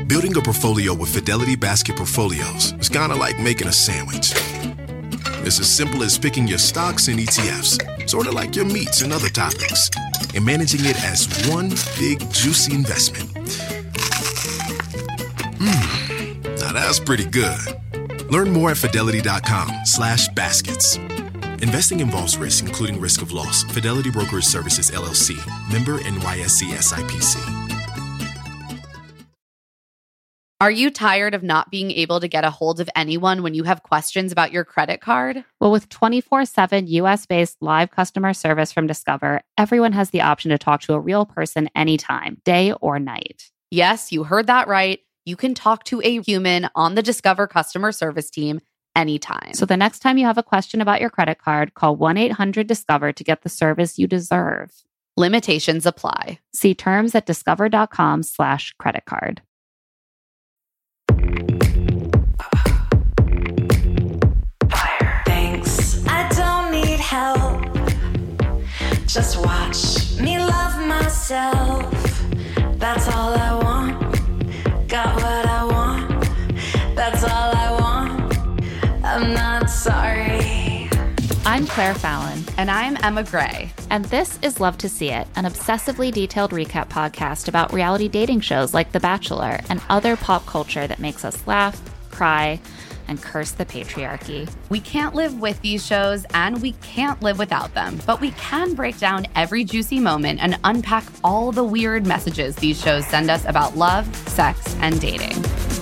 Building a portfolio with Fidelity Basket Portfolios is kind of like making a sandwich. It's as simple as picking your stocks and ETFs, sort of like your meats and other toppings, and managing it as one big, juicy investment. Now that's pretty good. Learn more at fidelity.com/baskets. Investing involves risk, including risk of loss. Fidelity Brokerage Services, LLC. Member NYSE SIPC. Are you tired of not being able to get a hold of anyone when you have questions about your credit card? Well, with 24/7 US-based live customer service from Discover, everyone has the option to talk to a real person anytime, day or night. Yes, you heard that right. You can talk to a human on the Discover customer service team anytime. So the next time you have a question about your credit card, call 1-800-DISCOVER to get the service you deserve. Limitations apply. See terms at discover.com/creditcard. Thanks, I don't need help. Just watch me love myself. That's all I want. Got what I want. That's all I want. I'm not sorry. I'm Claire Fallon. And I'm Emma Gray. And this is Love to See It, an obsessively detailed recap podcast about reality dating shows like The Bachelor and other pop culture that makes us laugh, cry, and curse the patriarchy. We can't live with these shows and we can't live without them, but we can break down every juicy moment and unpack all the weird messages these shows send us about love, sex, and dating.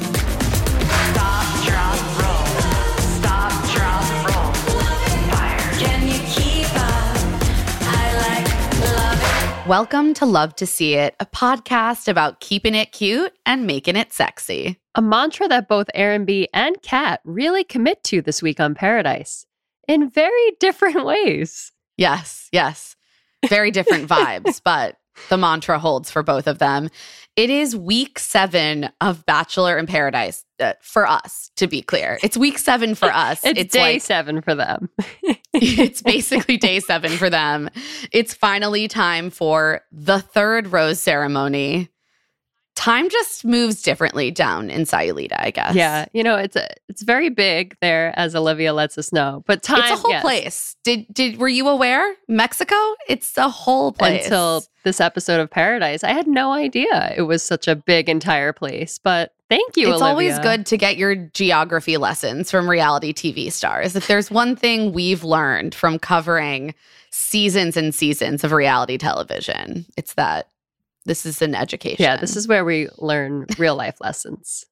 Stop, drop, roll. Stop, drop, roll. Fire. Can you keep up? I love it. Welcome to Love to See It, a podcast about keeping it cute and making it sexy. A mantra that both Aaron B. and Kat really commit to this week on Paradise in very different ways. Yes. Very different vibes, but the mantra holds for both of them. It is week 7 of Bachelor in Paradise for us, to be clear. It's week 7 for us. It's day 7 for them. It's basically day 7 for them. It's finally time for the third rose ceremony. Time just moves differently down in Sayulita, I guess. Yeah, it's very big there, as Olivia lets us know. But time, it's a whole place. Were you aware? Mexico? It's a whole place. Until this episode of Paradise, I had no idea it was such a big entire place. But thank you, It's Olivia. always good to get your geography lessons from reality TV stars. If there's one thing we've learned from covering seasons and seasons of reality television, it's that this is an education. Yeah, this is where we learn real life lessons.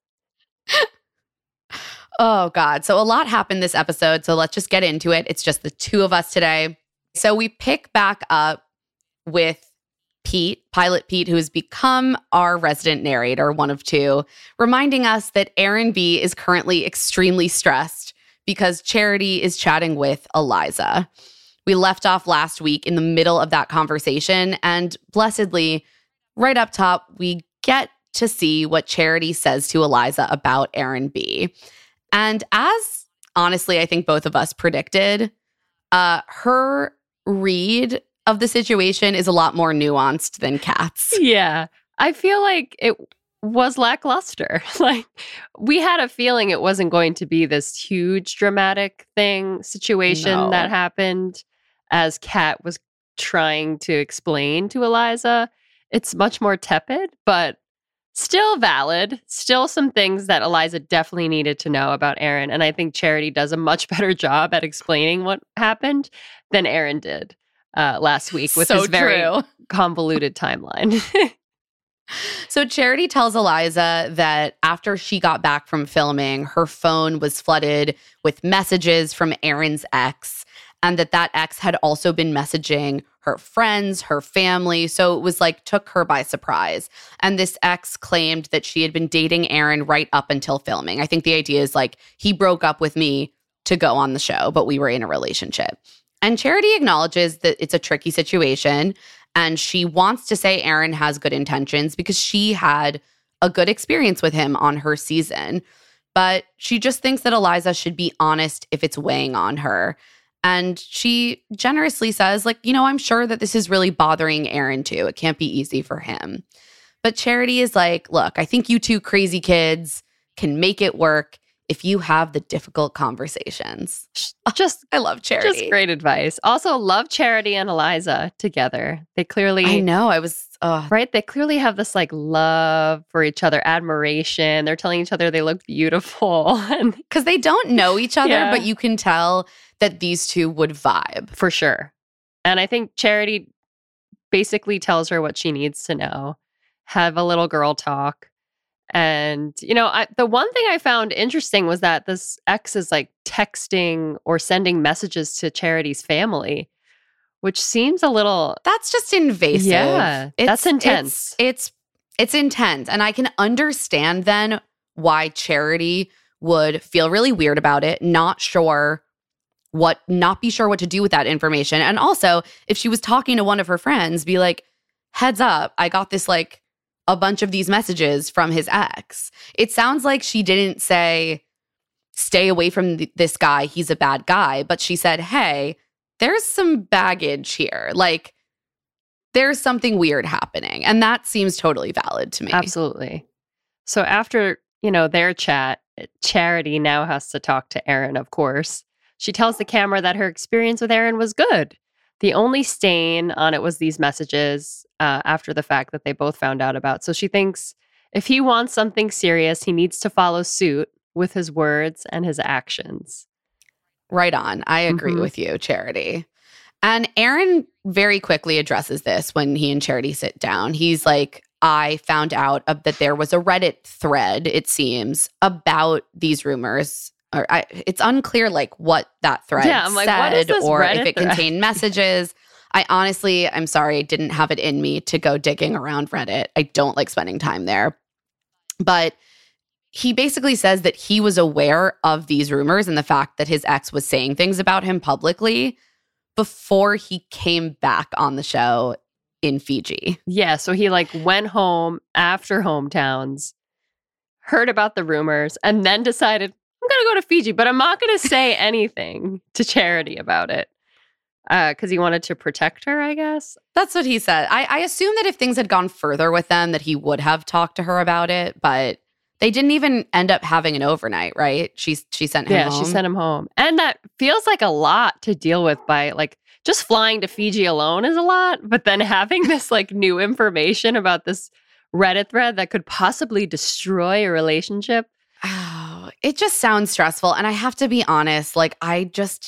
Oh, God. So a lot happened this episode. So let's just get into it. It's just the two of us today. So we pick back up with Pete, Pilot Pete, who has become our resident narrator, one of two, reminding us that Aaron B. is currently extremely stressed because Charity is chatting with Eliza. We left off last week in the middle of that conversation, and blessedly, right up top, we get to see what Charity says to Eliza about Aaron B. And as, honestly, I think both of us predicted, her read of the situation is a lot more nuanced than Kat's. Yeah, I feel like it was lackluster. Like, we had a feeling it wasn't going to be this huge dramatic situation that happened as Kat was trying to explain to Eliza. It's much more tepid, but still valid. Still some things that Eliza definitely needed to know about Aaron. And I think Charity does a much better job at explaining what happened than Aaron did last week with his very convoluted timeline. So Charity tells Eliza that after she got back from filming, her phone was flooded with messages from Aaron's ex, and that ex had also been messaging her friends, her family. So it was like took her by surprise. And this ex claimed that she had been dating Aaron right up until filming. I think the idea is like, he broke up with me to go on the show, but we were in a relationship. And Charity acknowledges that it's a tricky situation. And she wants to say Aaron has good intentions because she had a good experience with him on her season. But she just thinks that Eliza should be honest if it's weighing on her. And she generously says, like, I'm sure that this is really bothering Aaron too. It can't be easy for him. But Charity is like, look, I think you two crazy kids can make it work if you have the difficult conversations. I love Charity. Just great advice. Also, love Charity and Eliza together. They clearly, I know. right? They clearly have this like love for each other, admiration. They're telling each other they look beautiful. Because they don't know each other, Yeah. but you can tell that these two would vibe. For sure. And I think Charity basically tells her what she needs to know. Have a little girl talk. And, the one thing I found interesting was that this ex is like texting or sending messages to Charity's family, which seems a little... That's just invasive. Yeah, that's intense. It's intense. And I can understand then why Charity would feel really weird about it, not be sure what to do with that information. And also, if she was talking to one of her friends, be like, heads up, I got this like a bunch of these messages from his ex. It sounds like she didn't say, stay away from this guy, he's a bad guy. But she said, hey, there's some baggage here. Like, there's something weird happening. And that seems totally valid to me. Absolutely. So after, their chat, Charity now has to talk to Aaron, of course. She tells the camera that her experience with Aaron was good. The only stain on it was these messages after the fact that they both found out about. So she thinks if he wants something serious, he needs to follow suit with his words and his actions. Right on. I agree with you, Charity. And Aaron very quickly addresses this when he and Charity sit down. He's like, I found out that there was a Reddit thread, it seems, about these rumors. It's unclear like what that thread I'm like, said what is this or Reddit if it thread? contained messages. I'm sorry, didn't have it in me to go digging around Reddit. I don't like spending time there. But he basically says that he was aware of these rumors and the fact that his ex was saying things about him publicly before he came back on the show in Fiji. Yeah, so he like went home after Hometowns, heard about the rumors, and then decided, I'm going to go to Fiji, but I'm not going to say anything to Charity about it because he wanted to protect her, I guess. That's what he said. I assume that if things had gone further with them, that he would have talked to her about it, but they didn't even end up having an overnight, right? She sent him home. Yeah, she sent him home. And that feels like a lot to deal with by like just flying to Fiji alone is a lot, but then having this like new information about this Reddit thread that could possibly destroy a relationship. Oh, it just sounds stressful. And I have to be honest, like I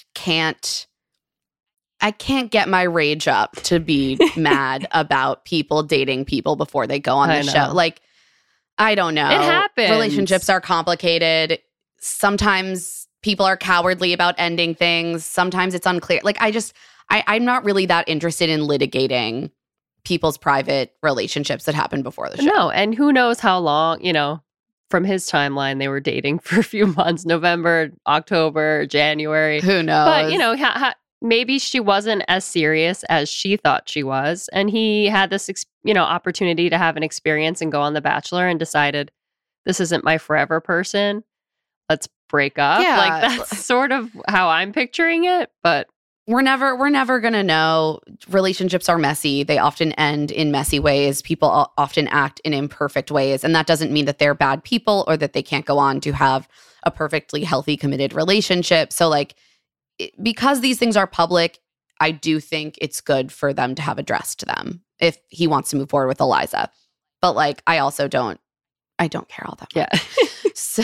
can't get my rage up to be mad about people dating people before they go on the show. Like, I don't know. It happens. Relationships are complicated. Sometimes people are cowardly about ending things. Sometimes it's unclear. Like, I'm not really that interested in litigating people's private relationships that happened before the show. No, and who knows how long, from his timeline, they were dating for a few months, November, October, January. Who knows? But, maybe she wasn't as serious as she thought she was. And he had this, opportunity to have an experience and go on The Bachelor and decided, this isn't my forever person. Let's break up. Yeah. Like, that's sort of how I'm picturing it. But we're never going to know. Relationships are messy. They often end in messy ways. People often act in imperfect ways. And that doesn't mean that they're bad people or that they can't go on to have a perfectly healthy, committed relationship. So like, because these things are public, I do think it's good for them to have addressed them if he wants to move forward with Eliza. But like, I don't care all that much. yeah. So,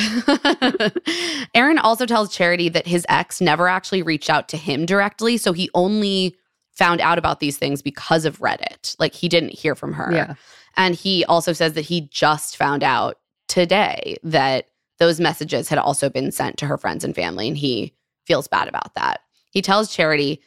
Aaron also tells Charity that his ex never actually reached out to him directly. So he only found out about these things because of Reddit. Like he didn't hear from her. Yeah. And he also says that he just found out today that those messages had also been sent to her friends and family. And he feels bad about that. He tells Charity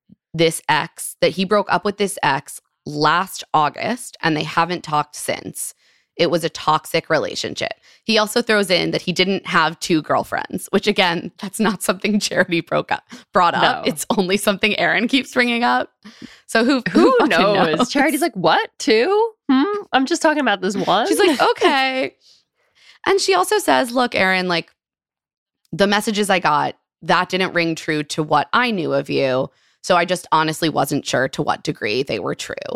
that he broke up with this ex last August and they haven't talked since. It was a toxic relationship. He also throws in that he didn't have 2 girlfriends, which again, that's not something Charity brought up. No. It's only something Aaron keeps bringing up. So who fucking knows? Charity's like, what? 2? I'm just talking about this one. She's like, okay. And she also says, look, Aaron, like the messages I got, that didn't ring true to what I knew of you. So I just honestly wasn't sure to what degree they were true.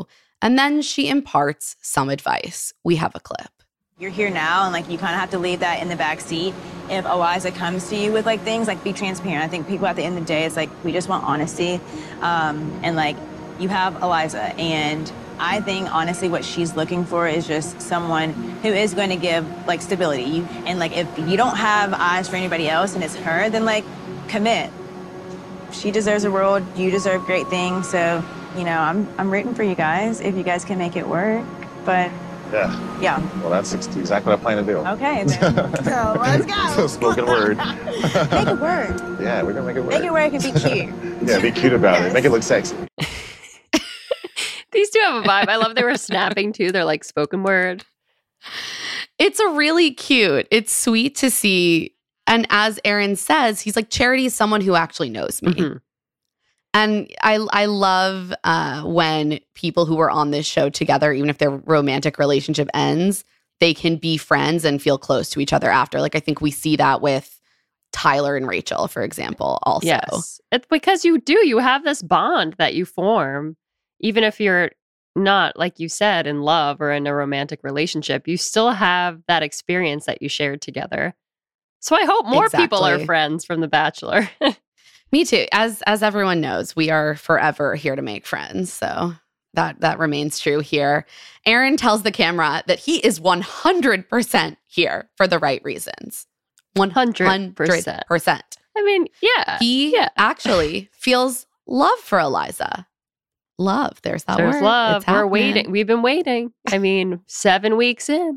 And then she imparts some advice. We have a clip. You're here now, and like you kind of have to leave that in the back seat. If Eliza comes to you with like things, like be transparent. I think people at the end of the day, it's like we just want honesty, and like you have Eliza, and I think honestly what she's looking for is just someone who is going to give like stability. And like if you don't have eyes for anybody else and it's her, then like commit. She deserves a world. You deserve great things. So you know I'm rooting for you guys if you guys can make it work. But. Yeah. Well, that's exactly what I plan to do. Okay, then. So let's go. Spoken word. Make it work. Yeah, we're gonna make it work. Make it work and be cute. Yeah, be cute about it. Make it look sexy. These two have a vibe. I love they were snapping too. They're like spoken word. It's a really cute. It's sweet to see. And as Aaron says, he's like, Charity is someone who actually knows me. Mm-hmm. And I love when people who are on this show together, even if their romantic relationship ends, they can be friends and feel close to each other after. Like, I think we see that with Tyler and Rachel, for example, also. Yes. It's because you have this bond that you form, even if you're not, like you said, in love or in a romantic relationship, you still have that experience that you shared together. So I hope more people are friends from The Bachelor. Me too. As everyone knows, we are forever here to make friends. So that remains true here. Aaron tells the camera that he is 100% here for the right reasons. 100%. I mean, yeah. He actually feels love for Eliza. Love. There's that word. There's love. We're waiting. We've been waiting. I mean, 7 weeks in.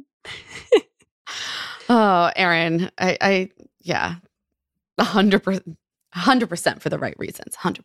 Oh, Aaron. I 100%. 100% for the right reasons. 100%.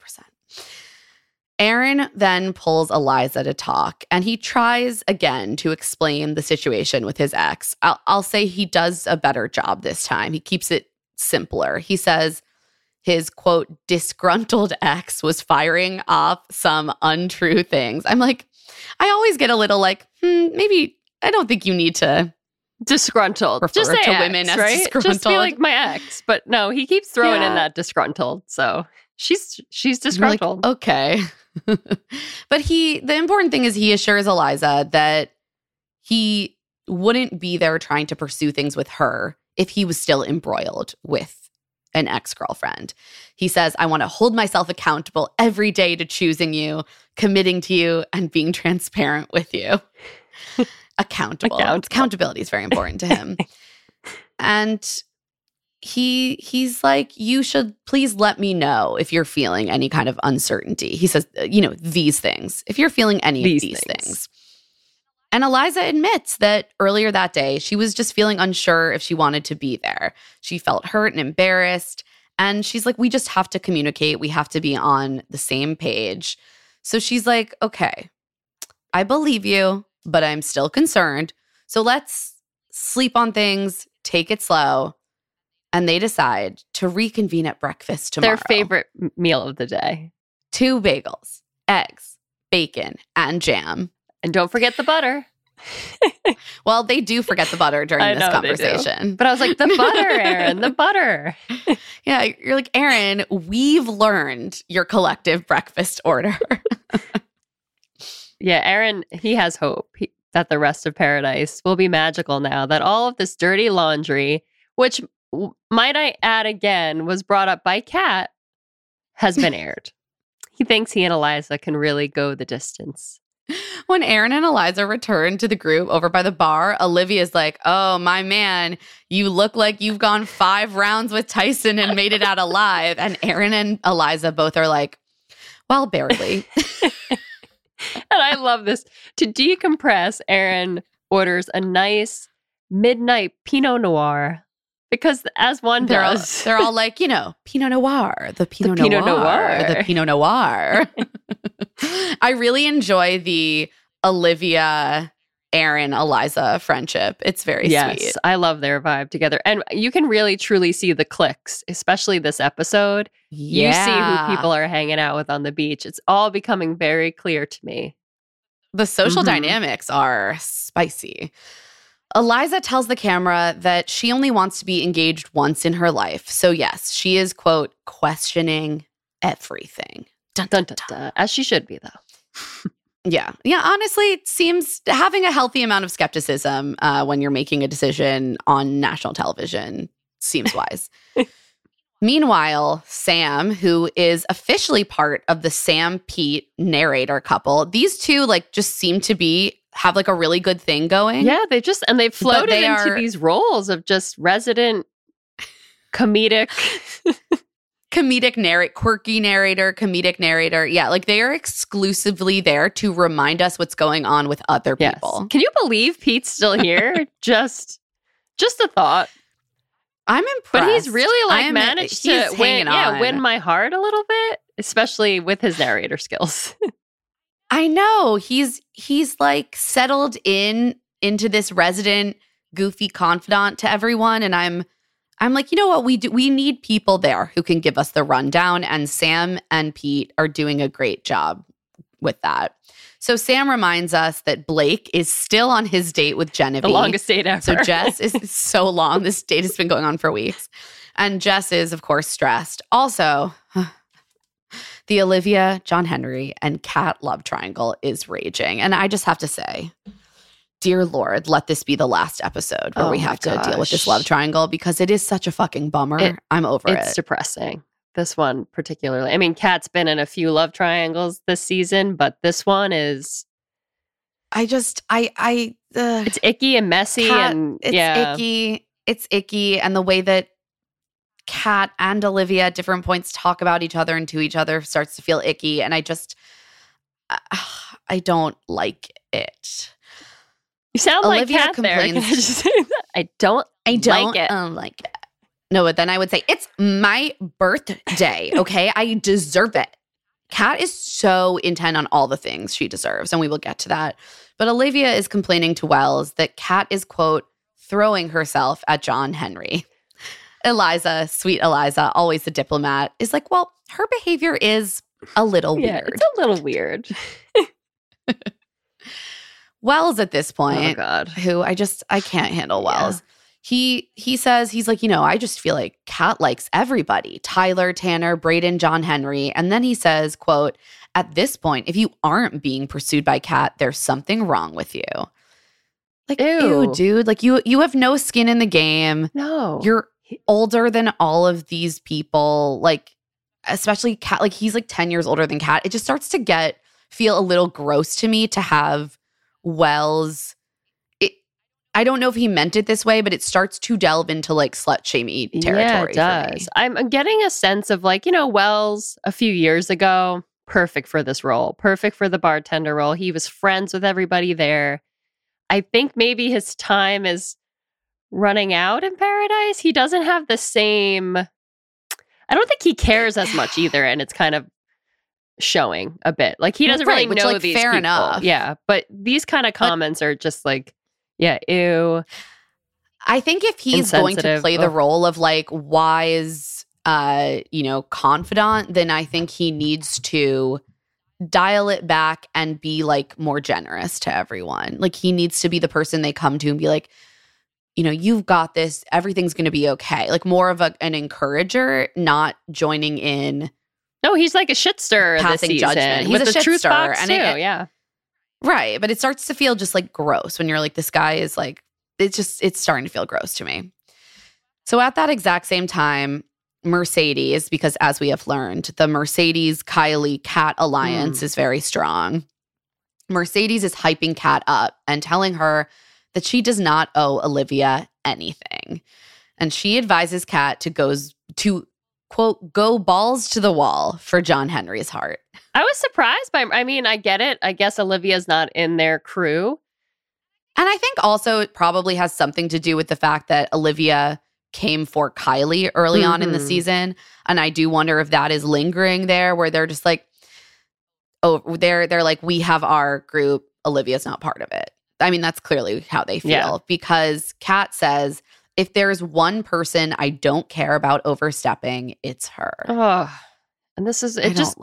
Aaron then pulls Eliza to talk, and he tries again to explain the situation with his ex. I'll say he does a better job this time. He keeps it simpler. He says his, quote, disgruntled ex was firing off some untrue things. I'm like, I always get a little like, maybe I don't think you need to disgruntled. Refer just say to ex, women as right? disgruntled. Just be like my ex. But no, he keeps throwing in that disgruntled. So she's disgruntled. Like, okay. But the important thing is he assures Eliza that he wouldn't be there trying to pursue things with her if he was still embroiled with an ex-girlfriend. He says, I want to hold myself accountable every day to choosing you, committing to you, and being transparent with you. Accountability is very important to him. And he's like, you should please let me know if you're feeling any kind of uncertainty. He says, these things, if you're feeling any of these things. And Eliza admits that earlier that day, she was just feeling unsure if she wanted to be there. She felt hurt and embarrassed. And she's like, we just have to communicate. We have to be on the same page. So she's like, okay, I believe you, but I'm still concerned. So let's sleep on things, take it slow. And they decide to reconvene at breakfast tomorrow. Their favorite meal of the day. 2 bagels, eggs, bacon, and jam. And don't forget the butter. Well, they do forget the butter during this conversation. But I was like, the butter, Aaron, the butter. Yeah, you're like, Aaron, we've learned your collective breakfast order. Yeah, Aaron, he has hope that the rest of paradise will be magical now, that all of this dirty laundry, which, might I add again, was brought up by Kat, has been aired. He thinks he and Eliza can really go the distance. When Aaron and Eliza return to the group over by the bar, Olivia's like, oh, my man, you look like you've gone 5 rounds with Tyson and made it out alive. And Aaron and Eliza both are like, well, barely. And I love this. To decompress, Aaron orders a nice midnight Pinot Noir. Because as one does. They're all like, Pinot Noir, the Pinot Noir, the Pinot Noir. I really enjoy the Olivia, Aaron, Eliza friendship. It's very sweet. Yes, I love their vibe together. And you can really, truly see the clicks, especially this episode. Yeah. You see who people are hanging out with on the beach. It's all becoming very clear to me. The social dynamics are spicy. Eliza tells the camera that she only wants to be engaged once in her life. So yes, she is, quote, questioning everything. Dun, dun, dun, dun. As she should be, though. Yeah. Yeah. Honestly, it seems having a healthy amount of skepticism when you're making a decision on national television seems wise. Meanwhile, Sam, who is officially part of the Sam-Pete narrator couple, these two like just seem to have like a really good thing going. Yeah, they've floated into these roles of just resident comedic quirky narrator, comedic narrator. Yeah, like they are exclusively there to remind us what's going on with other people. Yes. Can you believe Pete's still here? just a thought. I'm impressed. But he's really managed to win my heart a little bit, especially with his narrator skills. I know. He's like settled into this resident goofy confidant to everyone, and I'm like, you know what? We need people there who can give us the rundown, and Sam and Pete are doing a great job with that. So Sam reminds us that Blake is still on his date with Genevieve. The longest date ever. So Jess is so long. This date has been going on for weeks. And Jess is, of course, stressed. Also, the Olivia, John Henry, and Kat love triangle is raging. And I just have to say, dear Lord, let this be the last episode where we have to deal with this love triangle, because it is such a fucking bummer. I'm over it. It's depressing. This one particularly. I mean, Kat's been in a few love triangles this season, but this one is... it's icky and messy. It's icky. And the way that Kat and Olivia at different points talk about each other and to each other starts to feel icky. And I don't like it. You sound Olivia like Kat complains. there. Can I just say that? I don't like it. Like it. No, but then I would say, it's my birthday, okay? I deserve it. Kat is so intent on all the things she deserves, and we will get to that. But Olivia is complaining to Wells that Kat is, quote, throwing herself at John Henry. Eliza, sweet Eliza, always the diplomat, is like, well, her behavior is a little weird. It's a little weird. Wells at this point, oh God, who I can't handle Wells. He says, he's like, I just feel like Kat likes everybody. Tyler, Tanner, Brayden, John Henry. And then he says, quote, at this point, if you aren't being pursued by Kat, there's something wrong with you. Like, ew dude. Like you have no skin in the game. No. You're older than all of these people. Like, especially Kat, like he's like 10 years older than Kat. It just starts to feel a little gross to me to have Wells. I don't know if he meant it this way, but it starts to delve into like slut shamey territory. Yeah, it does. I'm getting a sense of like, Wells a few years ago, perfect for this role, perfect for the bartender role. He was friends with everybody there. I think maybe his time is running out in Paradise. He doesn't have the same, I don't think he cares as much either. And it's kind of showing a bit. Like he doesn't really know these fair people. Enough. Yeah. But these kind of comments are just like, yeah, ew. I think if he's going to play the role of like wise, confidant, then I think he needs to dial it back and be like more generous to everyone. Like he needs to be the person they come to and be like, you've got this. Everything's going to be okay. Like more of an encourager, not joining in. No, he's like a shit stirrer passing this season. Judgment. He's with a the shit truth stirrer, box and too. Yeah. Right. But it starts to feel just like gross when you're like, this guy is like, it's starting to feel gross to me. So at that exact same time, Mercedes, because as we have learned, the Mercedes-Kylie-Kat alliance is very strong. Mercedes is hyping Kat up and telling her that she does not owe Olivia anything. And she advises Kat to quote, go balls to the wall for John Henry's heart. I was surprised I get it. I guess Olivia's not in their crew. And I think also it probably has something to do with the fact that Olivia came for Kylie early on in the season. And I do wonder if that is lingering there, where they're just like, they're like, we have our group. Olivia's not part of it. I mean, that's clearly how they feel because Kat says, if there's one person I don't care about overstepping, it's her. Oh, and this is, it's just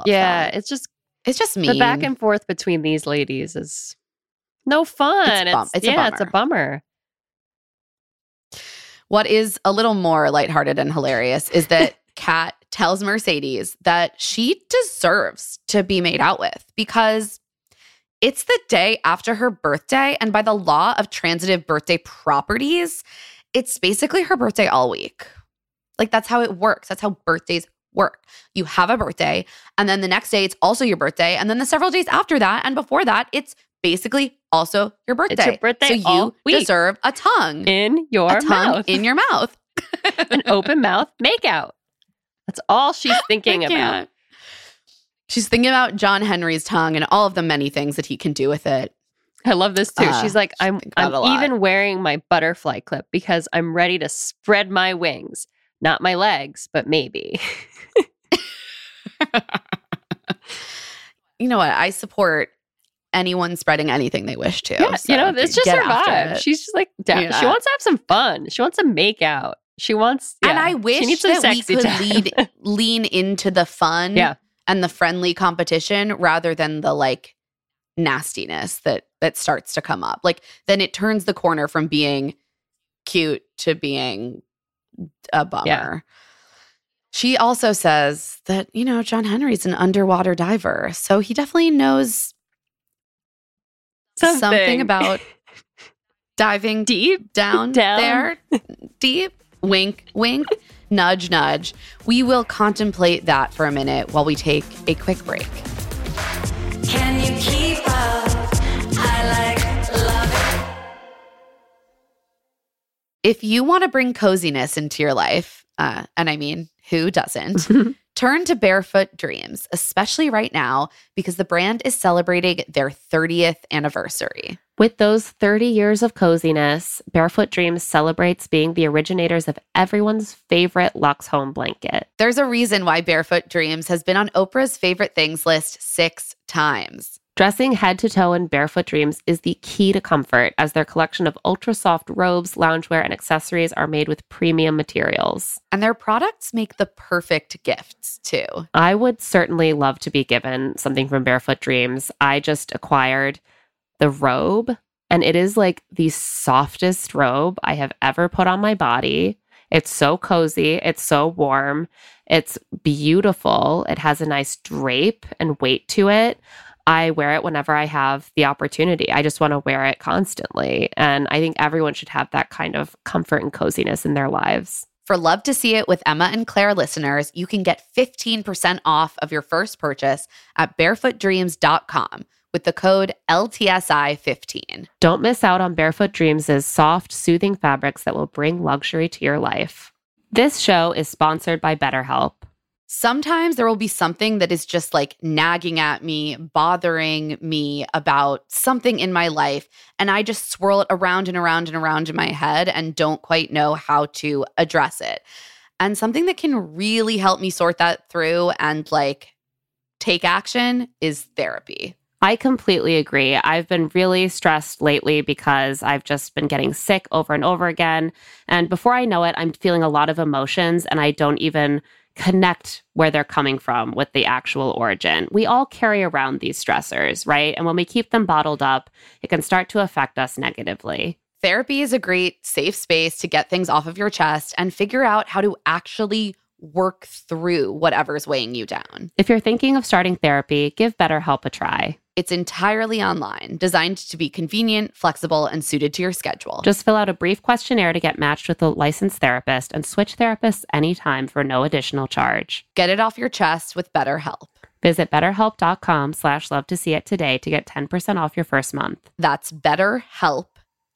mean. The back and forth between these ladies is no fun. It's a bummer. What is a little more lighthearted and hilarious is that Kat tells Mercedes that she deserves to be made out with because It's the day after her birthday, and by the law of transitive birthday properties, it's basically her birthday all week. Like, that's how it works. That's how birthdays work. You have a birthday, and then the next day it's also your birthday, and then the several days after that and before that, it's basically also your birthday. It's your birthday so all you week. deserve a tongue. In your mouth. In your mouth. An open mouth makeout. That's all she's thinking about. She's thinking about John Henry's tongue and all of the many things that he can do with it. I love this too. She's like, I'm even wearing my butterfly clip because I'm ready to spread my wings. Not my legs, but maybe. You know what? I support anyone spreading anything they wish to. Yeah, so it's just her vibe. She's just like, she wants to have some fun. She wants to make out. She wants, and I wish that we could lean into the fun and the friendly competition rather than the like nastiness that starts to come up. Like, then it turns the corner from being cute to being a bummer. Yeah. She also says that, John Henry's an underwater diver, so he definitely knows something about diving deep down there. Deep. Wink, wink, nudge, nudge. We will contemplate that for a minute while we take a quick break. Can you keep up? I love it. If you want to bring coziness into your life, and I mean, who doesn't? Turn to Barefoot Dreams, especially right now, because the brand is celebrating their 30th anniversary. With those 30 years of coziness, Barefoot Dreams celebrates being the originators of everyone's favorite Luxe home blanket. There's a reason why Barefoot Dreams has been on Oprah's favorite things list 6 times. Dressing head to toe in Barefoot Dreams is the key to comfort, as their collection of ultra-soft robes, loungewear, and accessories are made with premium materials. And their products make the perfect gifts, too. I would certainly love to be given something from Barefoot Dreams. I just acquired the robe, and it is like the softest robe I have ever put on my body. It's so cozy. It's so warm. It's beautiful. It has a nice drape and weight to it. I wear it whenever I have the opportunity. I just want to wear it constantly. And I think everyone should have that kind of comfort and coziness in their lives. For Love to See It with Emma and Claire listeners, you can get 15% off of your first purchase at barefootdreams.com with the code LTSI15. Don't miss out on Barefoot Dreams' soft, soothing fabrics that will bring luxury to your life. This show is sponsored by BetterHelp. Sometimes there will be something that is just like nagging at me, bothering me about something in my life, and I just swirl it around and around and around in my head and don't quite know how to address it. And something that can really help me sort that through and like take action is therapy. I completely agree. I've been really stressed lately because I've just been getting sick over and over again. And before I know it, I'm feeling a lot of emotions and I don't even connect where they're coming from with the actual origin. We all carry around these stressors, right? And when we keep them bottled up, it can start to affect us negatively. Therapy is a great safe space to get things off of your chest and figure out how to actually work through whatever's weighing you down. If you're thinking of starting therapy, give BetterHelp a try. It's entirely online, designed to be convenient, flexible, and suited to your schedule. Just fill out a brief questionnaire to get matched with a licensed therapist and switch therapists anytime for no additional charge. Get it off your chest with BetterHelp. Visit betterhelp.com/lovetoseeit today to get 10% off your first month. That's BetterHelp,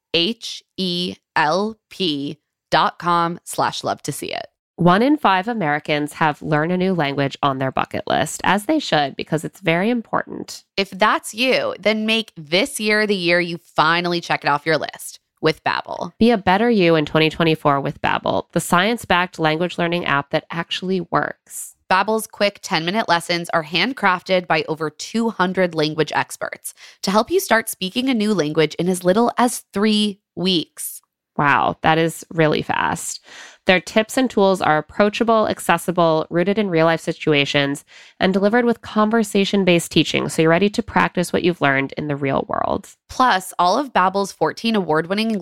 HELP.com/lovetoseeit. 1 in 5 Americans have learn a new language on their bucket list, as they should, because it's very important. If that's you, then make this year the year you finally check it off your list with Babbel. Be a better you in 2024 with Babbel, the science-backed language learning app that actually works. Babbel's quick 10-minute lessons are handcrafted by over 200 language experts to help you start speaking a new language in as little as 3 weeks. Wow, that is really fast. Their tips and tools are approachable, accessible, rooted in real-life situations, and delivered with conversation-based teaching, so you're ready to practice what you've learned in the real world. Plus, all of Babbel's 14 award-winning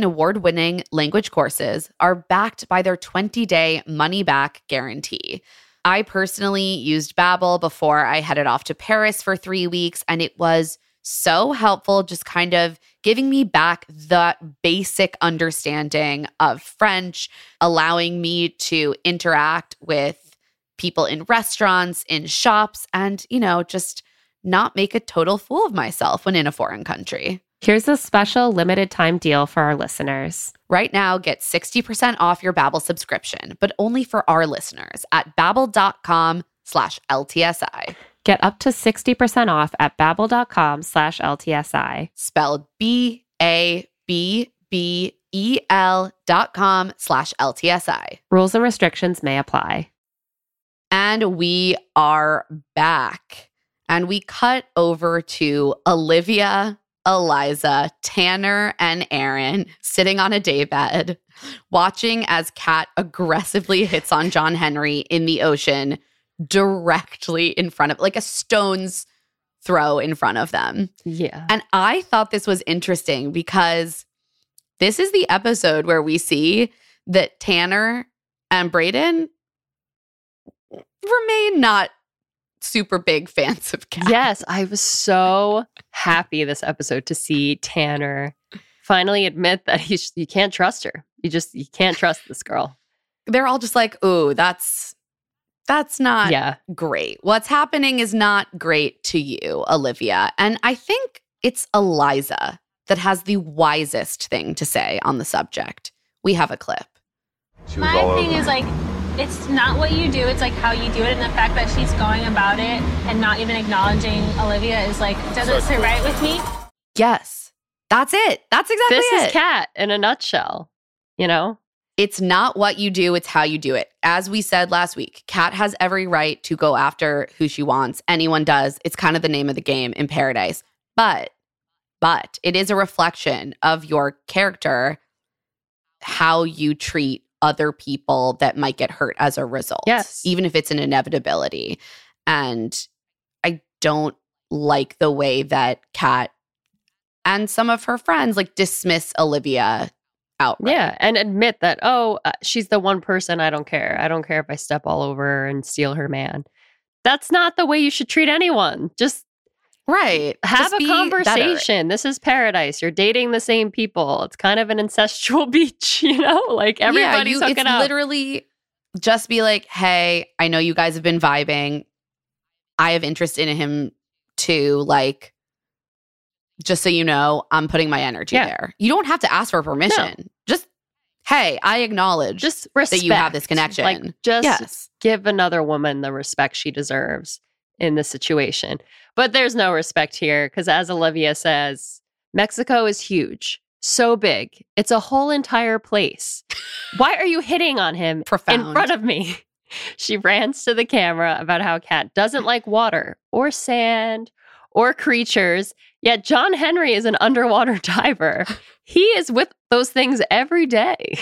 language courses are backed by their 20-day money-back guarantee. I personally used Babbel before I headed off to Paris for 3 weeks, and it was so helpful, just kind of giving me back that basic understanding of French, allowing me to interact with people in restaurants, in shops, and, just not make a total fool of myself when in a foreign country. Here's a special limited time deal for our listeners. Right now, get 60% off your Babbel subscription, but only for our listeners at babbel.com/LTSI. Get up to 60% off at babbel.com/LTSI. Spelled BABBEL.com/LTSI. Rules and restrictions may apply. And we are back. And we cut over to Olivia, Eliza, Tanner, and Aaron sitting on a daybed, watching as Kat aggressively hits on John Henry in the ocean directly in front of, like a stone's throw in front of them. Yeah. And I thought this was interesting because this is the episode where we see that Tanner and Brayden remain not super big fans of Kat. Yes, I was so happy this episode to see Tanner finally admit that you can't trust her. You can't trust this girl. They're all just like, ooh, that's not great. What's happening is not great to you, Olivia. And I think it's Eliza that has the wisest thing to say on the subject. We have a clip. My thing is like, it's not what you do, it's like how you do it. And the fact that she's going about it and not even acknowledging Olivia is like, doesn't sit right with me. Yes, that's it. That's exactly it. This is Kat in a nutshell, It's not what you do, it's how you do it. As we said last week, Kat has every right to go after who she wants. Anyone does. It's kind of the name of the game in Paradise. But it is a reflection of your character, how you treat other people that might get hurt as a result. Yes. Even if it's an inevitability. And I don't like the way that Kat and some of her friends dismiss Olivia outright. Yeah, and admit that, she's the one person I don't care. I don't care if I step all over her and steal her man. That's not the way you should treat anyone. Just have a conversation. This is Paradise. You're dating the same people. It's kind of an incestual beach, everybody's hooking up. It's literally just be like, hey, I know you guys have been vibing. I have interest in him too. Just so you know, I'm putting my energy there. You don't have to ask for permission. No. Just, hey, I acknowledge that you have this connection. Give another woman the respect she deserves in this situation. But there's no respect here because, as Olivia says, Mexico is huge. So big. It's a whole entire place. Why are you hitting on him in front of me? She rants to the camera about how Kat doesn't like water or sand or creatures. Yet John Henry is an underwater diver. He is with those things every day.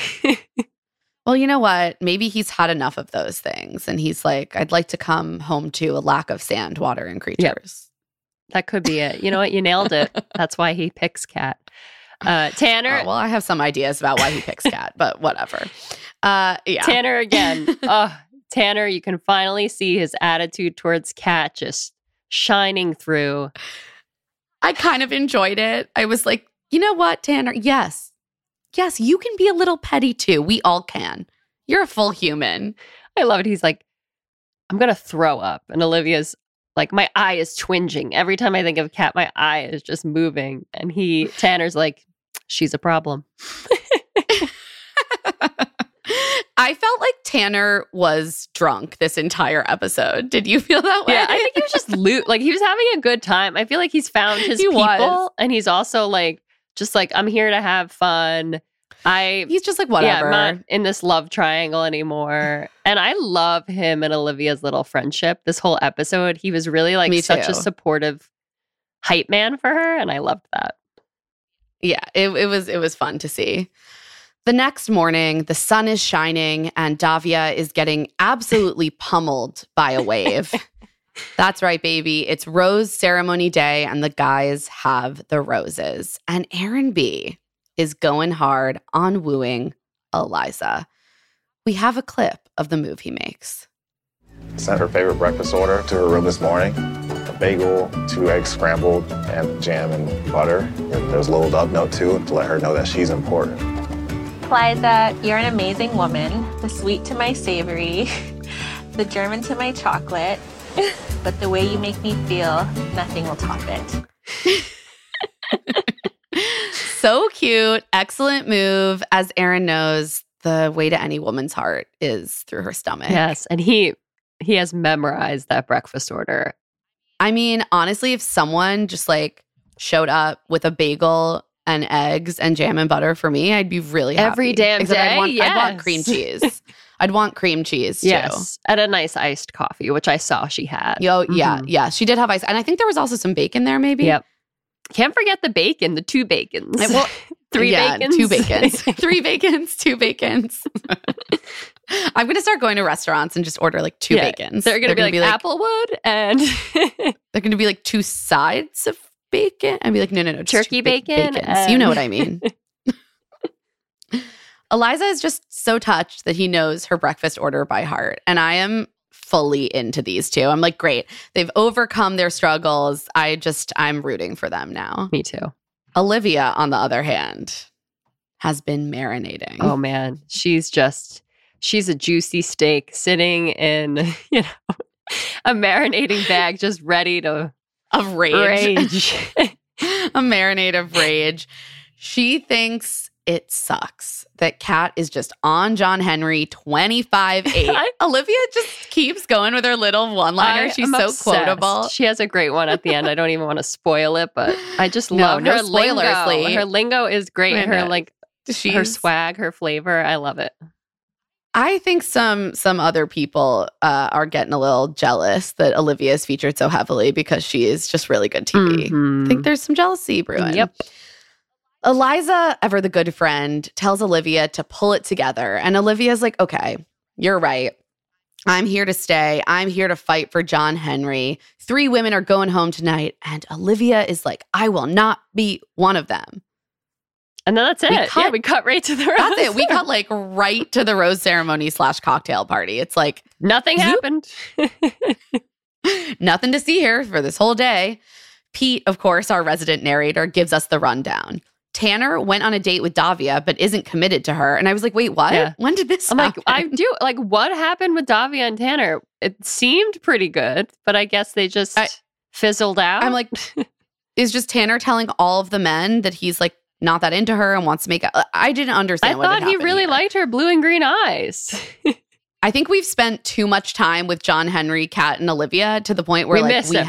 Well, you know what? Maybe he's had enough of those things. And he's like, I'd like to come home to a lack of sand, water, and creatures. Yep. That could be it. You know what? You nailed it. That's why he picks Kat. Tanner. Well, I have some ideas about why he picks Kat, but whatever. Tanner again. Tanner, you can finally see his attitude towards Kat just shining through. I kind of enjoyed it. I was like, you know what, Tanner? Yes, you can be a little petty too. We all can. You're a full human. I love it. He's like, I'm going to throw up. And Olivia's like, my eye is twinging. Every time I think of Kat, my eye is just moving. And Tanner's like, she's a problem. I felt like Tanner was drunk this entire episode. Did you feel that way? Yeah, I think he was just he was having a good time. I feel like he's found his people. And he's also I'm here to have fun. He's just like, whatever. Yeah, I'm not in this love triangle anymore. And I love him and Olivia's little friendship. This whole episode, he was really such a supportive hype man for her. And I loved that. Yeah, it was fun to see. The next morning, the sun is shining and Davia is getting absolutely pummeled by a wave. That's right, baby. It's rose ceremony day and the guys have the roses. And Aaron B is going hard on wooing Eliza. We have a clip of the move he makes. Sent her favorite breakfast order to her room this morning. A bagel, 2 eggs scrambled, and jam and butter. And there's a little love note too to let her know that she's important. Liza, you're an amazing woman. The sweet to my savory, the German to my chocolate. But the way you make me feel, nothing will top it. So cute. Excellent move. As Aaron knows, the way to any woman's heart is through her stomach. Yes. And he has memorized that breakfast order. I mean, honestly, if someone just like showed up with a bagel and eggs and jam and butter for me, I'd be really happy. Every damn Except day? I'd want cream cheese. I'd want cream cheese too. Yes. And a nice iced coffee, which I saw she had. Yeah. She did have ice. And I think there was also some bacon there maybe. Yep. Can't forget the bacon, the 2 bacons. Well, 3 bacons. 2 bacons. 3 bacons, 2 bacons. I'm going to start going to restaurants and just order like 2 bacons. They're going to be like Applewood and they're going to be like 2 sides of bacon. I'd be like, no. Turkey bacon. You know what I mean. Eliza is just so touched that he knows her breakfast order by heart. And I am fully into these two. I'm like, great. They've overcome their struggles. I'm rooting for them now. Me too. Olivia, on the other hand, has been marinating. Oh man. She's a juicy steak sitting in, a marinating bag just ready to of rage. A marinade of rage. She thinks it sucks that Kat is just on John Henry 25-8. Olivia just keeps going with her little one-liner. She's so obsessed. Quotable. She has a great one at the end. I don't even want to spoil it, but I just love her spoilers, lingo. Lee. Her lingo is great. Her her swag, her flavor. I love it. I think some other people are getting a little jealous that Olivia is featured so heavily because she is just really good TV. Mm-hmm. I think there's some jealousy brewing. Yep. Eliza, ever the good friend, tells Olivia to pull it together. And Olivia's like, okay, you're right. I'm here to stay. I'm here to fight for John Henry. 3 women are going home tonight. And Olivia is like, I will not be one of them. And then that's it. We cut right to the rose. That's it. We cut like right to the rose ceremony / cocktail party. It's like nothing happened. Nothing to see here for this whole day. Pete, of course, our resident narrator, gives us the rundown. Tanner went on a date with Davia, but isn't committed to her. And I was like, wait, what? Yeah. When did this happen? What happened with Davia and Tanner? It seemed pretty good, but I guess they just fizzled out. I'm like, is just Tanner telling all of the men that he's like not that into her and wants to make out? I didn't understand what had happened. I thought he really liked her blue and green eyes. I think we've spent too much time with John Henry, Kat, and Olivia to the point where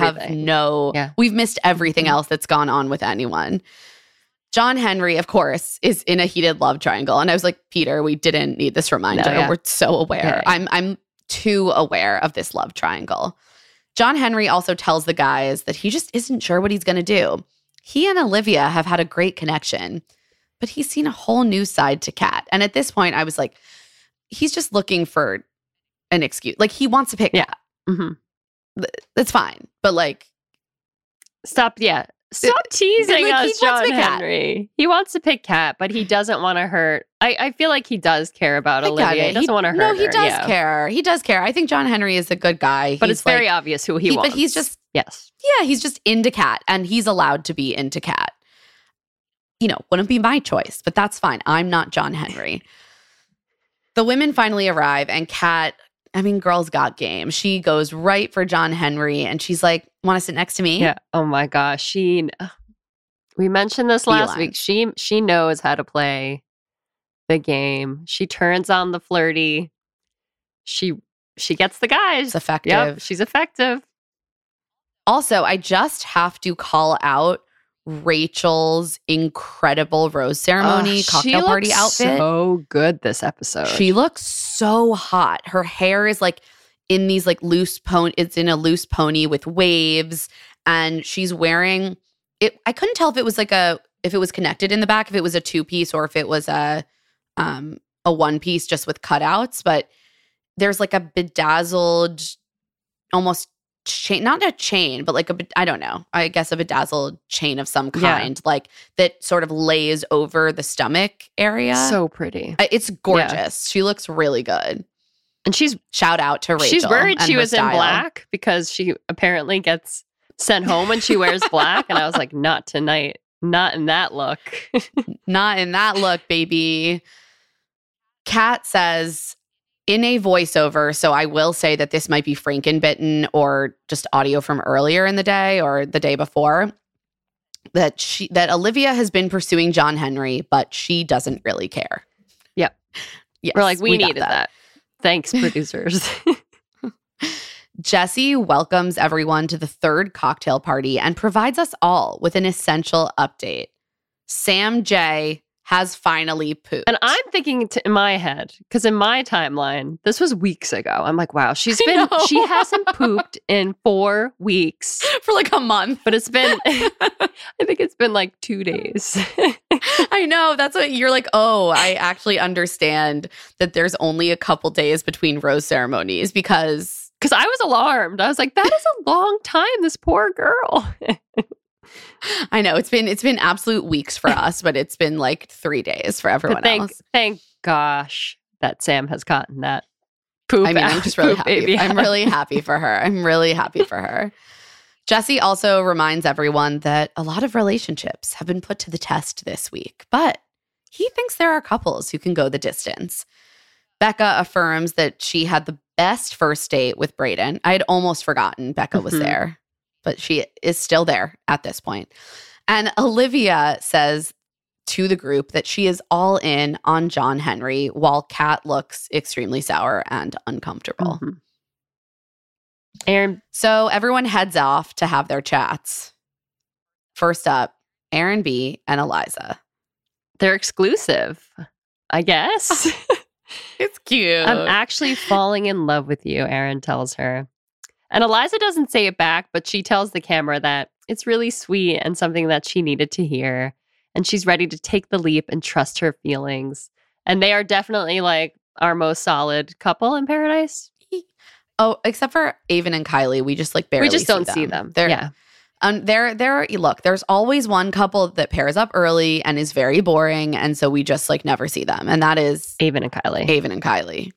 we've missed everything else that's gone on with anyone. John Henry, of course, is in a heated love triangle. And I was like, Peter, we didn't need this reminder. We're so aware. Yeah. I'm too aware of this love triangle. John Henry also tells the guys that he just isn't sure what he's going to do. He and Olivia have had a great connection, but he's seen a whole new side to Kat. And at this point, I was like, he's just looking for an excuse. Like, he wants to pick Kat. Mm-hmm. That's fine. But like, Stop teasing us, John Henry. He wants to pick Kat, but he doesn't want to hurt. I feel like he does care about Olivia. He doesn't want to hurt her. No, he does care. He does care. I think John Henry is a good guy. But it's very obvious who he wants. But he's just, yes. Yeah, he's just into Kat, and he's allowed to be into Kat. Wouldn't be my choice, but that's fine. I'm not John Henry. The women finally arrive, and Kat, girl's got game. She goes right for John Henry, and she's like, want to sit next to me? Yeah. Oh my gosh. We mentioned this last week. She knows how to play the game. She turns on the flirty. She gets the guys. It's effective. Yep, she's effective. Also, I just have to call out Rachel's incredible rose ceremony cocktail party outfit. So good this episode. She looks so hot. Her hair is like in these like loose pony. It's in a loose pony with waves, and she's wearing it. I couldn't tell if it was if it was connected in the back, if it was a 2-piece or if it was a 1-piece just with cutouts. But there's like a bedazzled, almost chain, not a chain, but like I don't know, I guess a bedazzled chain of some kind, like that sort of lays over the stomach area. So pretty. It's gorgeous. She looks really good. And shout out to Rachel. She's worried and she her was in style. black because she apparently gets sent home when she wears black. And I was like, not tonight. Not in that look. Not in that look, baby. Kat says in a voiceover, so I will say that this might be Frankenbitten or just audio from earlier in the day or the day before, that Olivia has been pursuing John Henry, but she doesn't really care. Yep. Yes, We're like, we got needed that. Thanks, producers. Jesse welcomes everyone to the third cocktail party and provides us all with an essential update. Sam J has finally pooped. And I'm thinking in my head, because in my timeline, this was weeks ago. I'm like, wow, she hasn't pooped in 4 weeks. For like a month. But it's been, I think it's been like 2 days. I know. That's what you're like, oh, I actually understand that there's only a couple days between rose ceremonies because I was alarmed. I was like, that is a long time, this poor girl. I know it's been absolute weeks for us, but it's been like 3 days for everyone else. Thank gosh that Sam has gotten that poop. I mean, I'm just really happy. I'm really happy for her. I'm really happy for her. Jesse also reminds everyone that a lot of relationships have been put to the test this week, but he thinks there are couples who can go the distance. Becca affirms that she had the best first date with Brayden. I had almost forgotten Becca was there, but she is still there at this point. And Olivia says to the group that she is all in on John Henry, while Kat looks extremely sour and uncomfortable. Aaron. So everyone heads off to have their chats. First up, Aaron B. and Eliza. They're exclusive, I guess. It's cute. I'm actually falling in love with you, Aaron tells her. And Eliza doesn't say it back, but she tells the camera that it's really sweet and something that she needed to hear. And she's ready to take the leap and trust her feelings. And they are definitely like our most solid couple in Paradise. Oh, except for Avon and Kylie, we just like barely don't see them. Yeah. Look, there's always one couple that pairs up early and is very boring. And so we just like never see them. And that is Avon and Kylie.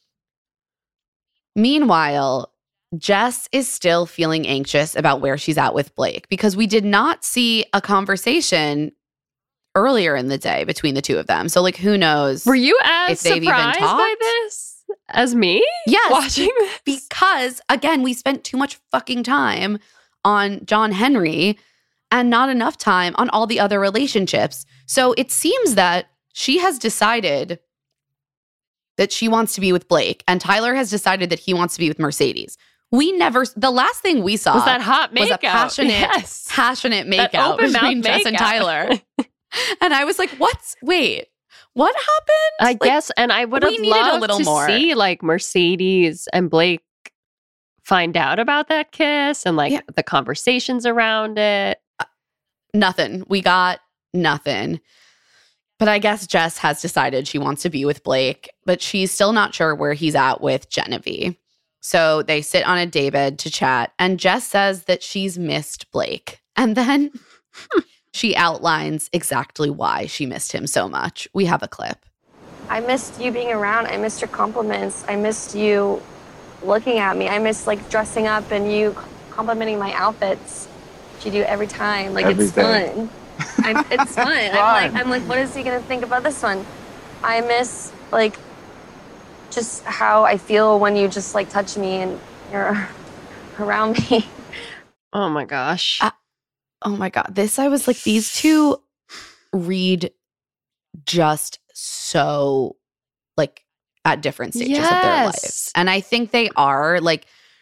Meanwhile, Jess is still feeling anxious about where she's at with Blake because we did not see a conversation earlier in the day between the two of them. So like, who knows? Were you as if they've surprised even talked by this as me? Yes. Watching this? Because again, we spent too much fucking time on John Henry and not enough time on all the other relationships. So it seems that she has decided that she wants to be with Blake and Tyler has decided that he wants to be with Mercedes. The last thing we saw was that hot makeout. Was a passionate makeout between Jess and Tyler. And I was like, what happened? I guess, and I would have loved a little more. See like Mercedes and Blake find out about that kiss and like the conversations around it. Nothing. We got nothing. But I guess Jess has decided she wants to be with Blake, but she's still not sure where he's at with Genevieve. So they sit on a daybed to chat, and Jess says that she's missed Blake. And then she outlines exactly why she missed him so much. We have a clip. I missed you being around. I missed your compliments. I missed you looking at me. I missed like dressing up and you complimenting my outfits. Which you do every time. Like it's fun. It's fun. I'm like, what is he gonna think about this one? I miss like just how I feel when you just like touch me and you're around me. Oh my gosh. Oh my God. I was like, these two read just so like at different stages of their lives. And I think they are like,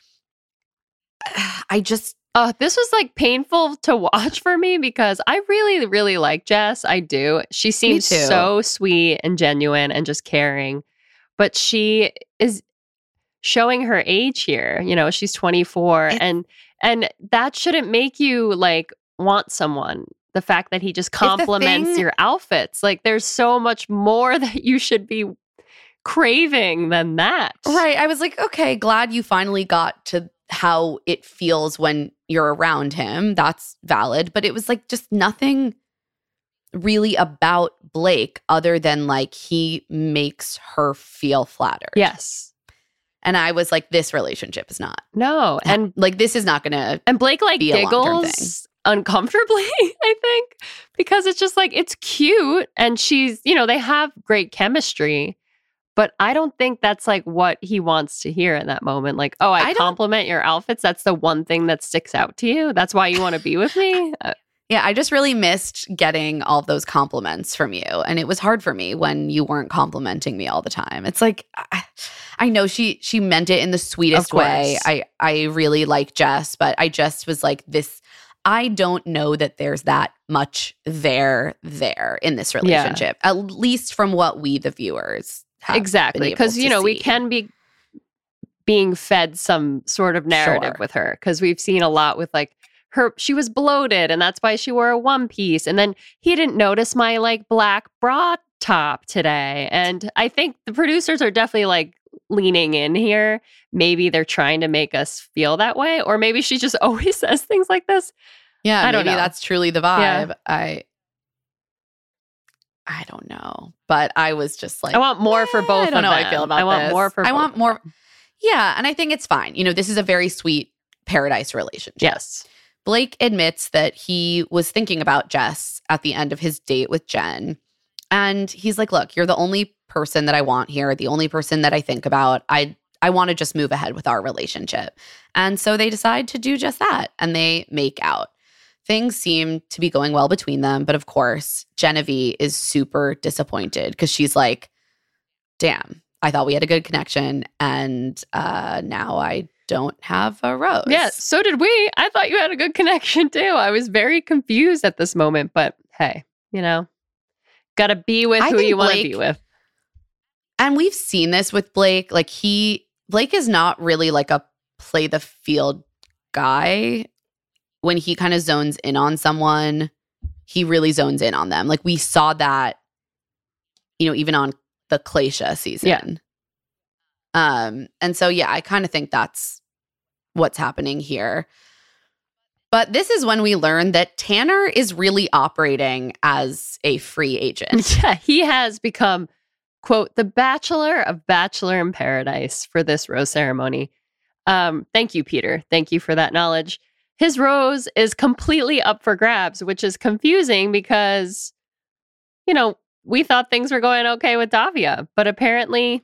this was like painful to watch for me because I really, really like Jess. I do. She seems so sweet and genuine and just caring. But she is showing her age here. You know, she's 24 and that shouldn't make you like want someone. The fact that he just compliments your outfits. Like there's so much more that you should be craving than that. Right. I was like, okay, glad you finally got to how it feels when you're around him. That's valid. But it was like just nothing really about Blake other than like he makes her feel flattered. Yes. And I was like, this relationship is not. No. And like, this is not going to. And Blake like be giggles uncomfortably, I think, because it's just like, it's cute. And she's, they have great chemistry. But I don't think that's like what he wants to hear in that moment. Like, oh, I compliment your outfits. That's the one thing that sticks out to you. That's why you want to be with me. Yeah, I just really missed getting all of those compliments from you. And it was hard for me when you weren't complimenting me all the time. It's like, I know she meant it in the sweetest way. I really like Jess, but I just was like, I don't know that there's that much there in this relationship, at least from what we, the viewers, have exactly. Because, we can be being fed some sort of narrative with her, because we've seen a lot with like, she was bloated and that's why she wore a one piece. And then he didn't notice my like black bra top today. And I think the producers are definitely like leaning in here. Maybe they're trying to make us feel that way. Or maybe she just always says things like this. Yeah, I don't know. That's truly the vibe. Yeah. I don't know. But I was just like, I want more for both. I don't know how I feel about this. I want more for both. I want more. Yeah. And I think it's fine. This is a very sweet paradise relationship. Yes. Blake admits that he was thinking about Jess at the end of his date with Jen. And he's like, look, you're the only person that I want here, the only person that I think about. I want to just move ahead with our relationship. And so they decide to do just that. And they make out. Things seem to be going well between them. But of course, Genevieve is super disappointed because she's like, damn, I thought we had a good connection. And now I don't have a rose. Yeah, so did we. I thought you had a good connection too. I was very confused at this moment, but hey, got to be with who you want to be with. And we've seen this with Blake. Like Blake is not really like a play the field guy. When he kind of zones in on someone, he really zones in on them. Like we saw that, even on the Glacier season. Yeah. And so, yeah, I kind of think that's what's happening here. But this is when we learn that Tanner is really operating as a free agent. Yeah, he has become, quote, the Bachelor of Bachelor in Paradise for this rose ceremony. Thank you, Peter. Thank you for that knowledge. His rose is completely up for grabs, which is confusing because, we thought things were going okay with Davia, but apparently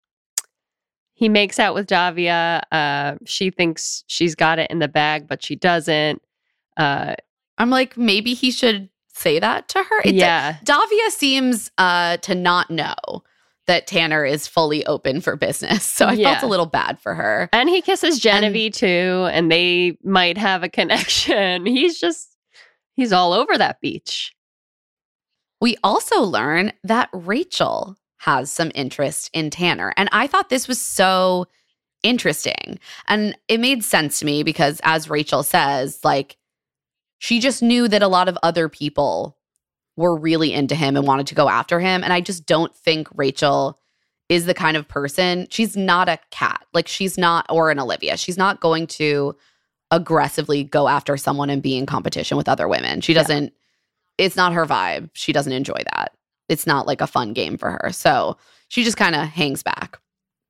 he makes out with Davia. She thinks she's got it in the bag, but she doesn't. I'm like, maybe he should say that to her. Davia seems to not know that Tanner is fully open for business. So I felt a little bad for her. And he kisses Genevieve too, and they might have a connection. He's all over that beach. We also learn that Rachel has some interest in Tanner. And I thought this was so interesting. And it made sense to me because, as Rachel says, like, she just knew that a lot of other people were really into him and wanted to go after him. And I just don't think Rachel is the kind of person. She's not a Kat. Like, she's not, or an Olivia. She's not going to aggressively go after someone and be in competition with other women. She doesn't, it's not her vibe. She doesn't enjoy that. It's not like a fun game for her. So she just kind of hangs back.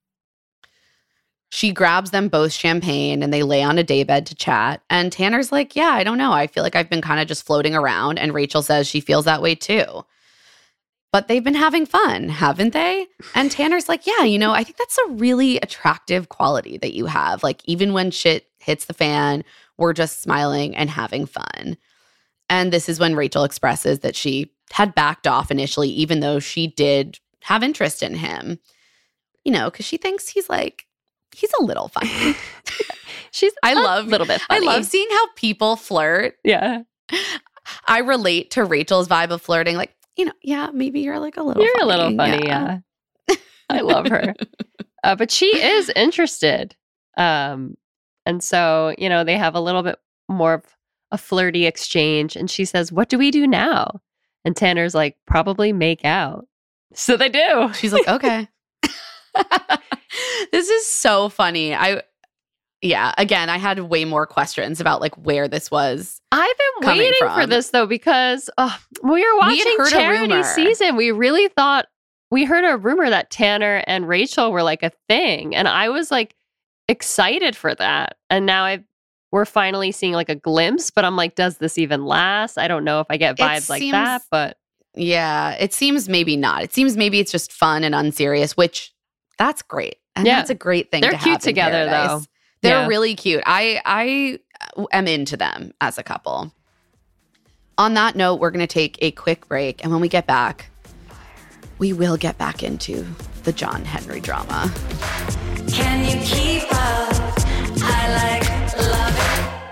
She grabs them both champagne and they lay on a daybed to chat. And Tanner's like, yeah, I don't know. I feel like I've been kind of just floating around. And Rachel says she feels that way too. But they've been having fun, haven't they? And Tanner's like, yeah, I think that's a really attractive quality that you have. Like, even when shit hits the fan, we're just smiling and having fun. And this is when Rachel expresses that she had backed off initially, even though she did have interest in him, because she thinks he's a little funny. I love a little bit funny. I love seeing how people flirt. Yeah. I relate to Rachel's vibe of flirting. Like, yeah, maybe you're like a little You're funny. A little funny, yeah. I love her. But she is interested. And so, they have a little bit more of a flirty exchange. And she says, what do we do now? And Tanner's like, probably make out. So they do. She's like, okay. This is so funny. Again, I had way more questions about like where this was. I've been waiting for this though, because when we were watching Charity season, we really thought we heard a rumor that Tanner and Rachel were like a thing. And I was like excited for that. And now we're finally seeing like a glimpse, but I'm like, does this even last? I don't know if I get vibes like that, but. Yeah, it seems maybe not. It seems maybe it's just fun and unserious, which that's great. And that's a great thing to have. They're cute together, though. They're really cute. I am into them as a couple. On that note, we're going to take a quick break. And when we get back, we will get back into the John Henry drama. Can you keep up? I love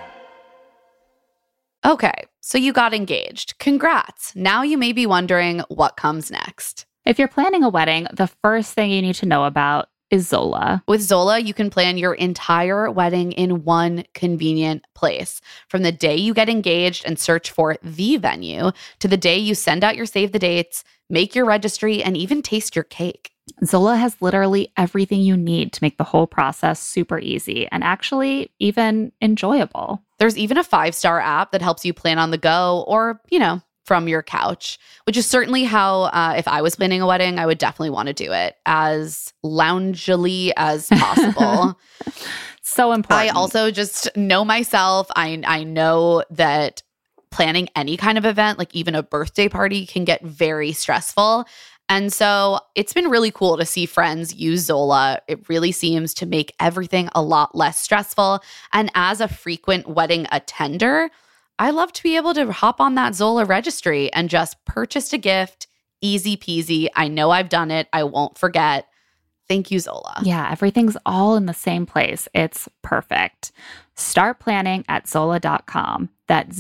it. Okay, so you got engaged. Congrats. Now you may be wondering what comes next. If you're planning a wedding, the first thing you need to know about is Zola. With Zola, you can plan your entire wedding in one convenient place. From the day you get engaged and search for the venue to the day you send out your save the dates, make your registry, and even taste your cake. Zola has literally everything you need to make the whole process super easy and actually even enjoyable. There's even a 5-star app that helps you plan on the go or, from your couch, which is certainly how, if I was planning a wedding, I would definitely want to do it as loungily as possible. So important. I also just know myself. I know that planning any kind of event, like even a birthday party, can get very stressful. And so it's been really cool to see friends use Zola. It really seems to make everything a lot less stressful. And as a frequent wedding attender, I love to be able to hop on that Zola registry and just purchase a gift. Easy peasy. I know I've done it. I won't forget. Thank you, Zola. Yeah, everything's all in the same place. It's perfect. Start planning at Zola.com. That's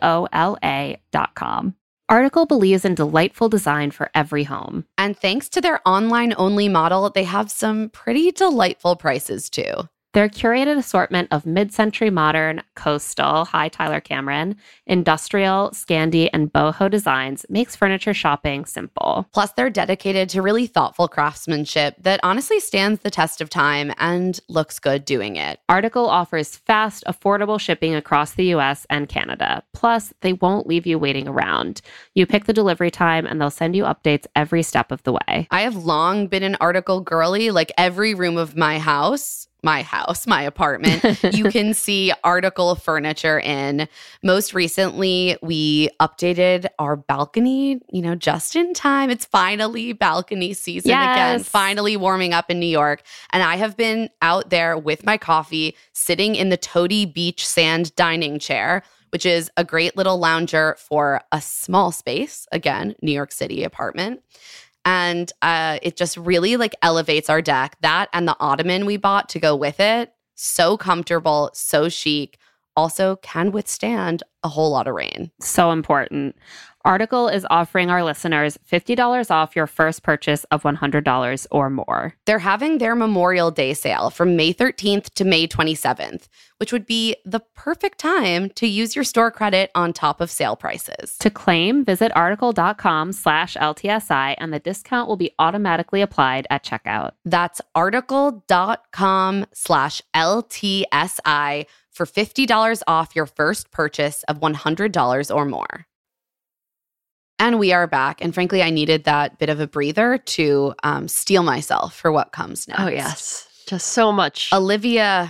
ZOLA.com. Article believes in delightful design for every home. And thanks to their online-only model, they have some pretty delightful prices too. Their curated assortment of mid-century modern, coastal, hi Tyler Cameron, industrial, Scandi, and boho designs makes furniture shopping simple. Plus, they're dedicated to really thoughtful craftsmanship that honestly stands the test of time and looks good doing it. Article offers fast, affordable shipping across the U.S. and Canada. Plus, they won't leave you waiting around. You pick the delivery time and they'll send you updates every step of the way. I have long been an Article girly. Like every room of my apartment, you can see Article furniture in. Most recently, we updated our balcony, just in time. It's finally balcony season again, finally warming up in New York. And I have been out there with my coffee, sitting in the Toady Beach Sand dining chair, which is a great little lounger for a small space. Again, New York City apartment. And it just really elevates our deck. That and the ottoman we bought to go with it. So comfortable, so chic. Also can withstand a whole lot of rain. So important. Article is offering our listeners $50 off your first purchase of $100 or more. They're having their Memorial Day sale from May 13th to May 27th, which would be the perfect time to use your store credit on top of sale prices. To claim, visit article.com/LTSI and the discount will be automatically applied at checkout. That's article.com/LTSI for $50 off your first purchase of $100 or more. And we are back. And frankly, I needed that bit of a breather to steel myself for what comes next. Oh, yes. Just so much. Olivia's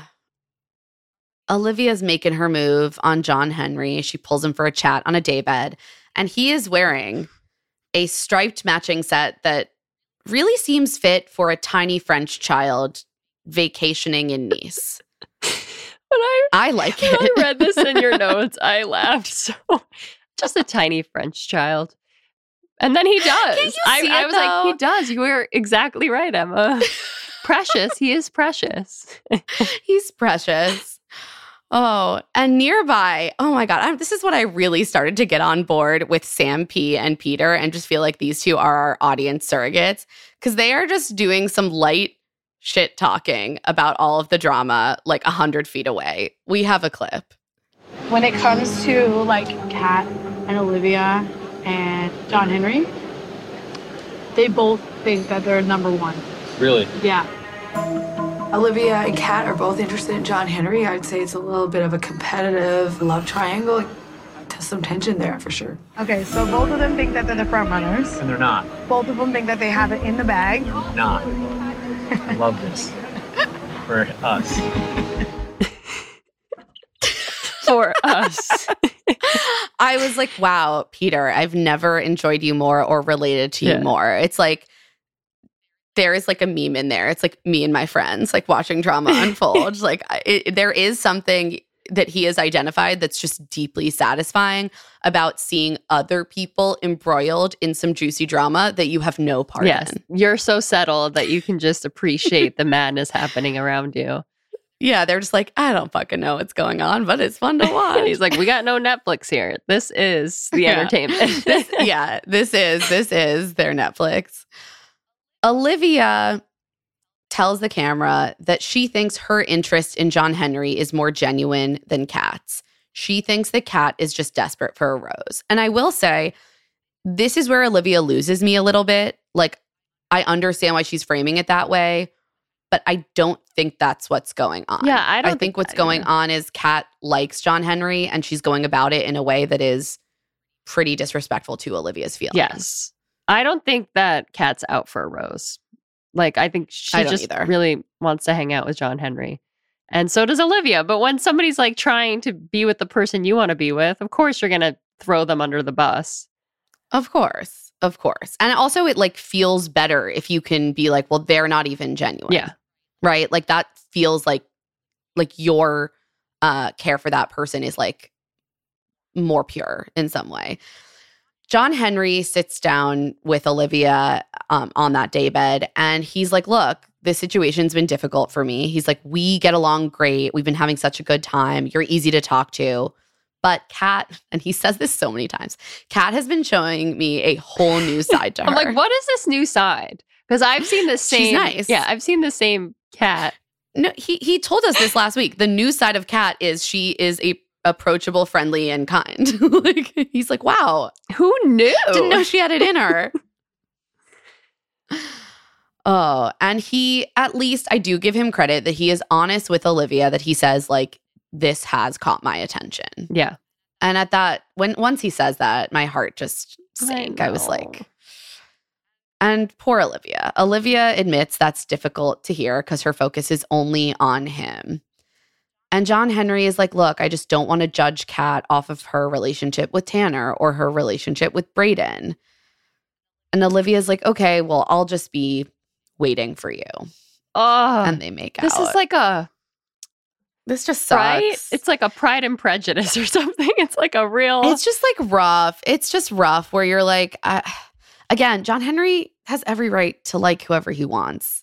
making her move on John Henry. She pulls him for a chat on a daybed. And he is wearing a striped matching set that really seems fit for a tiny French child vacationing in Nice. I like it. When I read this in your notes, I laughed so. Just a tiny French child. And then he does. Can you see I was like, he does. You were exactly right, Emma. Precious. He is precious. He's precious. Oh, and nearby, oh my God, this is what I really started to get on board with Sam P and Peter and just feel like these two are our audience surrogates because they are just doing some light shit talking about all of the drama 100 feet away. We have a clip. When it comes to Kat and Olivia and John Henry, they both think that they're number one. Really? Yeah. Olivia and Kat are both interested in John Henry. I'd say it's a little bit of a competitive love triangle. some tension there for sure. Okay, so both of them think that they're the front runners. And they're not. Both of them think that they have it in the bag. Not. I love this. For us. For us. I was like, wow, Peter, I've never enjoyed you more or related to you more. It's like, there is like a meme in there. It's like me and my friends, like watching drama unfold. Like there is something that he has identified that's just deeply satisfying about seeing other people embroiled in some juicy drama that you have no part in. You're so settled that you can just appreciate the madness happening around you. Yeah, they're just like, I don't fucking know what's going on, but it's fun to watch. He's like, we got no Netflix here. This is the entertainment. This is their Netflix. Olivia tells the camera that she thinks her interest in John Henry is more genuine than Kat's. She thinks that Kat is just desperate for a rose. And I will say, this is where Olivia loses me a little bit. Like, I understand why she's framing it that way, but I don't think that's what's going on. Yeah, I think what's going on is Kat likes John Henry and she's going about it in a way that is pretty disrespectful to Olivia's feelings. Yes. I don't think that Kat's out for a rose. Like, I think she just really wants to hang out with John Henry. And so does Olivia. But when somebody's like trying to be with the person you want to be with, of course you're going to throw them under the bus. Of course. And also it like feels better if you can be like, well, they're not even genuine. Yeah. Right? Like that feels like your care for that person is like more pure in some way. John Henry sits down with Olivia on that daybed, and he's like, look, this situation's been difficult for me. He's like, we get along great. We've been having such a good time. You're easy to talk to. But Kat, and he says this so many times, Kat has been showing me a whole new side to her. I'm like, what is this new side? Because I've seen the same. She's nice. Yeah, I've seen the same Kat. No, he told us this last week. The new side of Kat is she is a approachable, friendly, and kind. Like he's like, wow, who knew? Didn't know she had it in her. Oh, and he, at least I do give him credit that he is honest with Olivia, that he says like, this has caught my attention. Yeah. And at that, once he says that, my heart just sank. I was like, and poor Olivia. Olivia admits that's difficult to hear because her focus is only on him. And John Henry is like, look, I just don't want to judge Kat off of her relationship with Tanner or her relationship with Brayden. And Olivia's like, okay, well, I'll just be waiting for you. Oh, and they make out. This is like this just sucks. Right? It's like a Pride and Prejudice or something. It's like a real. It's just like rough. It's just rough where you're like, again, John Henry has every right to like whoever he wants.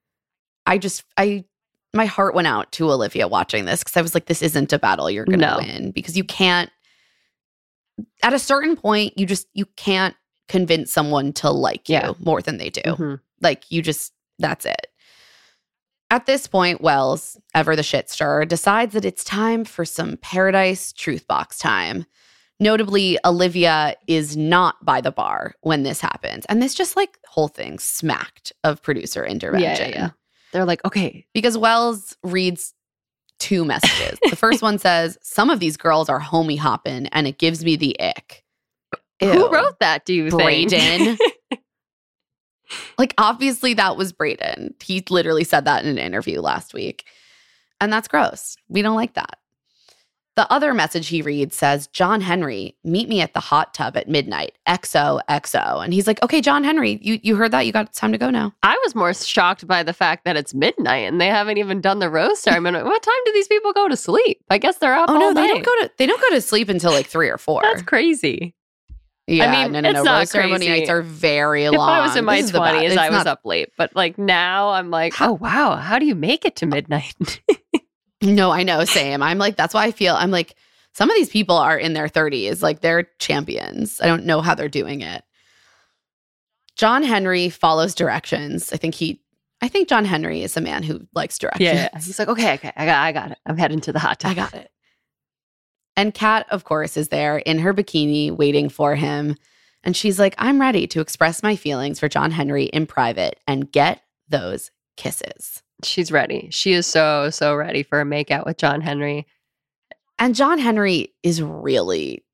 My heart went out to Olivia watching this because I was like, this isn't a battle you're going to win, because you can't, at a certain point, you can't convince someone to like you more than they do. Mm-hmm. Like that's it. At this point, Wells, ever the shit stirrer, decides that it's time for some Paradise Truth Box time. Notably, Olivia is not by the bar when this happens. And this just like whole thing smacked of producer intervention. Yeah. They're like, okay. Because Wells reads 2 messages. The first one says, some of these girls are homie hopping and it gives me the ick. Ew. Who wrote that, do you think? Brayden. Like, obviously that was Brayden. He literally said that in an interview last week. And that's gross. We don't like that. The other message he reads says, John Henry, meet me at the hot tub at midnight. XOXO. And he's like, okay, John Henry, you heard that? It's time to go now. I was more shocked by the fact that it's midnight and they haven't even done the rose ceremony. What time do these people go to sleep? I guess they're up all night. They don't go to sleep until like 3 or 4. That's crazy. Yeah, I mean, it's not rose ceremony nights are very long. If I was in my 20s, I was up late. But like now I'm like, oh, wow, how do you make it to midnight? No, I know. Same. I'm like, that's why I feel, I'm like, some of these people are in their 30s. Like, they're champions. I don't know how they're doing it. John Henry follows directions. I think John Henry is a man who likes directions. Yeah. He's like, okay, I got it. I'm heading to the hot tub. I got it. And Kat, of course, is there in her bikini waiting for him. And she's like, I'm ready to express my feelings for John Henry in private and get those kisses. She's ready. She is so ready for a makeout with John Henry. And John Henry is really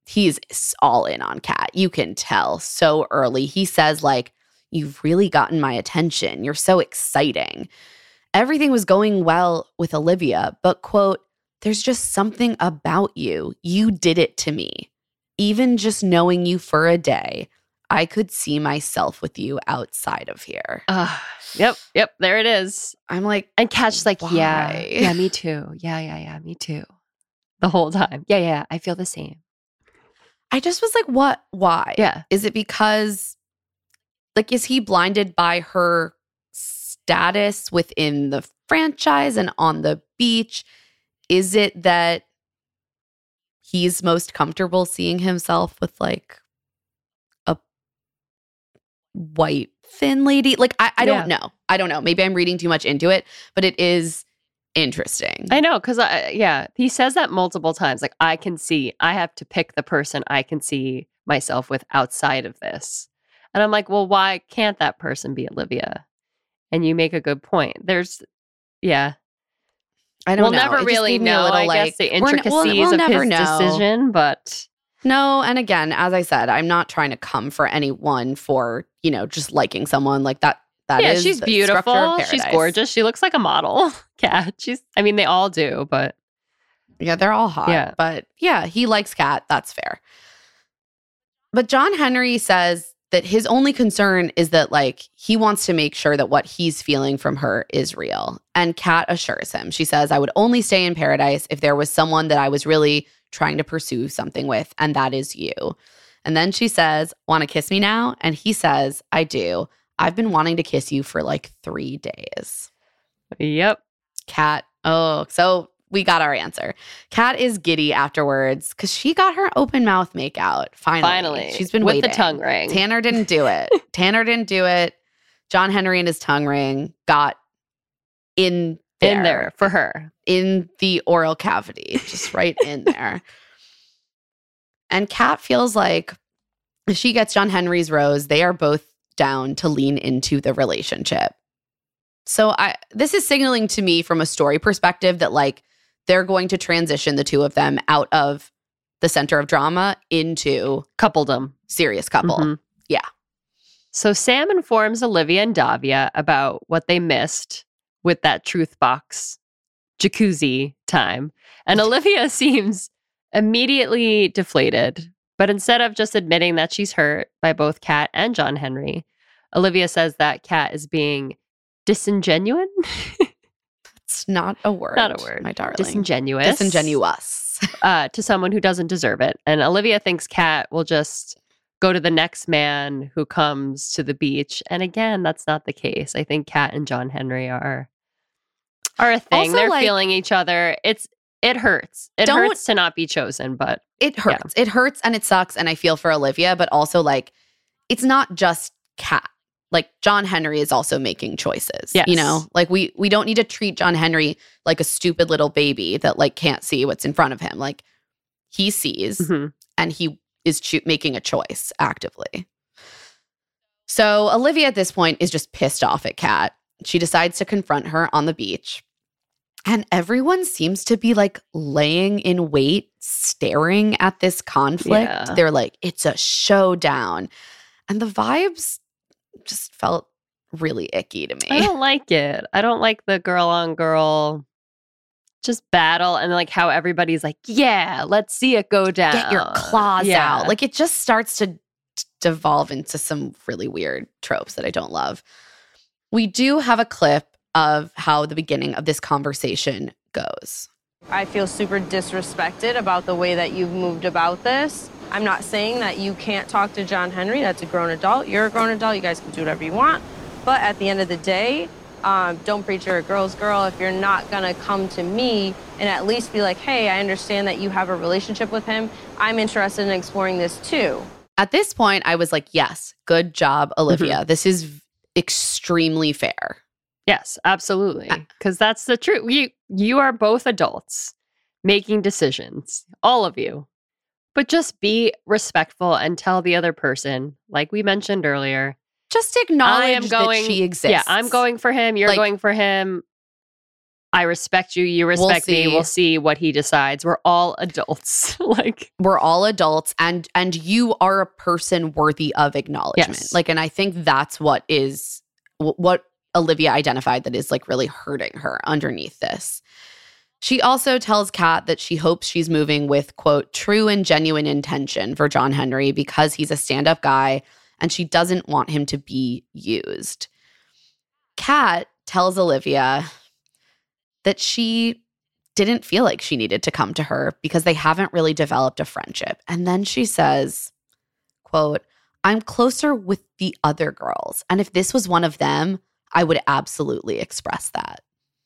he's all in on Kat. You can tell so early. He says, like, you've really gotten my attention. You're so exciting. Everything was going well with Olivia, but, quote, there's just something about you. You did it to me. Even just knowing you for a day, I could see myself with you outside of here. Yep, there it is. I'm like, and Kat's like, why? yeah, me too. Yeah, me too. The whole time. Yeah, I feel the same. I just was like, what? Why? Yeah. Is it because, like, is he blinded by her status within the franchise and on the beach? Is it that he's most comfortable seeing himself with, like, a white thin lady? Like, I don't know. I don't know. Maybe I'm reading too much into it, but it is interesting. I know, because he says that multiple times. Like, I have to pick the person I can see myself with outside of this. And I'm like, well, why can't that person be Olivia? And you make a good point. I don't know. We'll never really know, I guess, the intricacies of his decision, but... No, and again, as I said, I'm not trying to come for anyone for, just liking someone like that. Is she's beautiful. She's gorgeous. She looks like a model. Kat. They all do, but... Yeah, they're all hot. Yeah. But yeah, he likes Kat. That's fair. But John Henry says that his only concern is that, like, he wants to make sure that what he's feeling from her is real. And Kat assures him. She says, I would only stay in paradise if there was someone that I was really trying to pursue something with, and that is you. And then she says, want to kiss me now? And he says, I do. I've been wanting to kiss you for like 3 days. Yep. Kat. Oh, so we got our answer. Kat is giddy afterwards because she got her open mouth makeout. Finally. She's been waiting. With the tongue ring. Tanner didn't do it. John Henry and his tongue ring got in there for her. In the oral cavity, just right in there. And Kat feels like if she gets John Henry's rose, they are both down to lean into the relationship. So this is signaling to me from a story perspective that, like, they're going to transition the two of them out of the center of drama into coupledom, serious couple. Mm-hmm. Yeah. So Sam informs Olivia and Davia about what they missed with that truth box jacuzzi time. And Olivia seems immediately deflated. But instead of just admitting that she's hurt by both Kat and John Henry, Olivia says that Kat is being disingenuous. It's not a word. Not a word. My darling. Disingenuous. To someone who doesn't deserve it. And Olivia thinks Kat will just go to the next man who comes to the beach. And again, that's not the case. I think Kat and John Henry are a thing. Also, they're feeling each other. It hurts. It hurts to not be chosen, but it hurts. Yeah. It hurts and it sucks. And I feel for Olivia, but also, like, it's not just Kat. Like, John Henry is also making choices. Yes. Like, we don't need to treat John Henry like a stupid little baby that, like, can't see what's in front of him. Like, he sees and he is making a choice actively. So Olivia at this point is just pissed off at Kat. She decides to confront her on the beach. And everyone seems to be, like, laying in wait, staring at this conflict. Yeah. They're like, it's a showdown. And the vibes just felt really icky to me. I don't like it. I don't like the girl on girl just battle and, like, how everybody's like, yeah, let's see it go down. Get your claws out. Like, it just starts to devolve into some really weird tropes that I don't love. We do have a clip of how the beginning of this conversation goes. I feel super disrespected about the way that you've moved about this. I'm not saying that you can't talk to John Henry. That's a grown adult. You're a grown adult. You guys can do whatever you want. But at the end of the day, don't preach you're a girl's girl if you're not going to come to me and at least be like, hey, I understand that you have a relationship with him. I'm interested in exploring this too. At this point, I was like, yes, good job, Olivia. This is extremely fair. Yes, absolutely. Because that's the truth. You are both adults making decisions, all of you. But just be respectful and tell the other person, like we mentioned earlier, just acknowledge that she exists. Yeah, I'm going for him. You're going for him. I respect you, you respect me, we'll see what he decides. We're all adults. Like, we're all adults, and you are a person worthy of acknowledgement. Yes. Like, and I think that's what Olivia identified that is like really hurting her underneath this. She also tells Kat that she hopes she's moving with, quote, true and genuine intention for John Henry because he's a stand-up guy and she doesn't want him to be used. Kat tells Olivia that she didn't feel like she needed to come to her because they haven't really developed a friendship. And then she says, quote, I'm closer with the other girls. And if this was one of them, I would absolutely express that.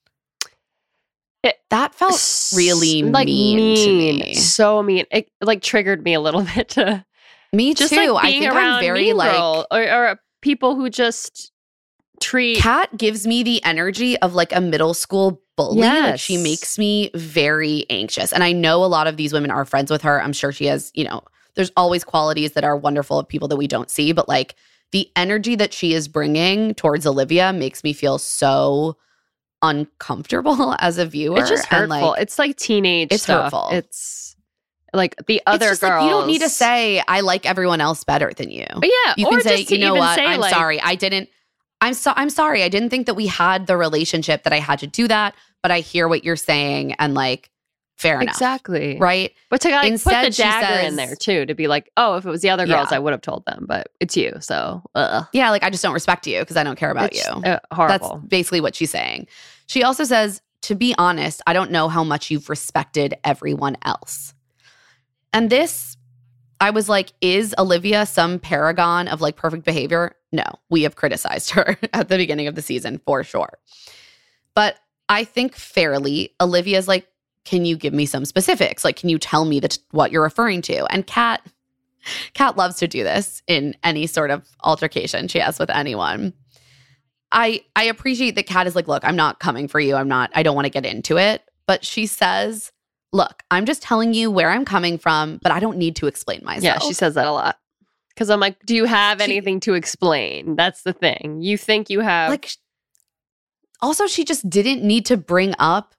That felt really mean to me. So mean. It like triggered me a little bit to me just too. Like being I think around I'm very mean like girl, or people who just treat. Kat gives me the energy of like a middle school bully. Yes. Like she makes me very anxious. And I know a lot of these women are friends with her. I'm sure she has, there's always qualities that are wonderful of people that we don't see, but like the energy that she is bringing towards Olivia makes me feel so uncomfortable as a viewer. It's just hurtful. And like, it's like teenage it's stuff. hurtful. It's like the other it's just girls. Like, you don't need to say I like everyone else better than you. But yeah, you or can say, just to you know even what? say, I'm like, sorry. I'm sorry. I didn't think that we had the relationship that I had to do that. But I hear what you're saying, and like, fair enough. Exactly. Right. But to like Instead, put the dagger in there too, to be like, oh, if it was the other girls, Yeah. I would have told them, but it's you. So, yeah, like I just don't respect you because I don't care about It's, you. horrible. That's basically what she's saying. She also says, to be honest, I don't know how much you've respected everyone else. And this, I was like, is Olivia some paragon of like perfect behavior? No, we have criticized her at the beginning of the season for sure. But I think fairly, Olivia's like, can you give me some specifics? Like, can you tell me what you're referring to? And Kat loves to do this in any sort of altercation she has with anyone. I appreciate that Kat is like, look, I'm not coming for you. I don't want to get into it. But she says, look, I'm just telling you where I'm coming from, but I don't need to explain myself. Yeah, she says that a lot. Because I'm like, do you have anything to explain? That's the thing. You think you have. Like, also, she just didn't need to bring up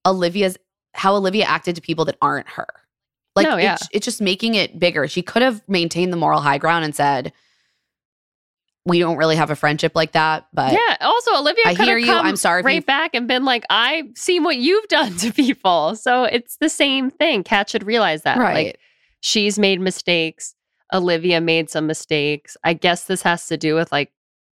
how Olivia acted to people that aren't her. Like, No, yeah. it's just making it bigger. She could have maintained the moral high ground and said, we don't really have a friendship like that. But yeah, also, Olivia I could hear have you. come I'm sorry if right you- back and been like, I've seen what you've done to people. So it's the same thing. Kat should realize that. Right. Like, she's made mistakes. Olivia made some mistakes. I guess this has to do with like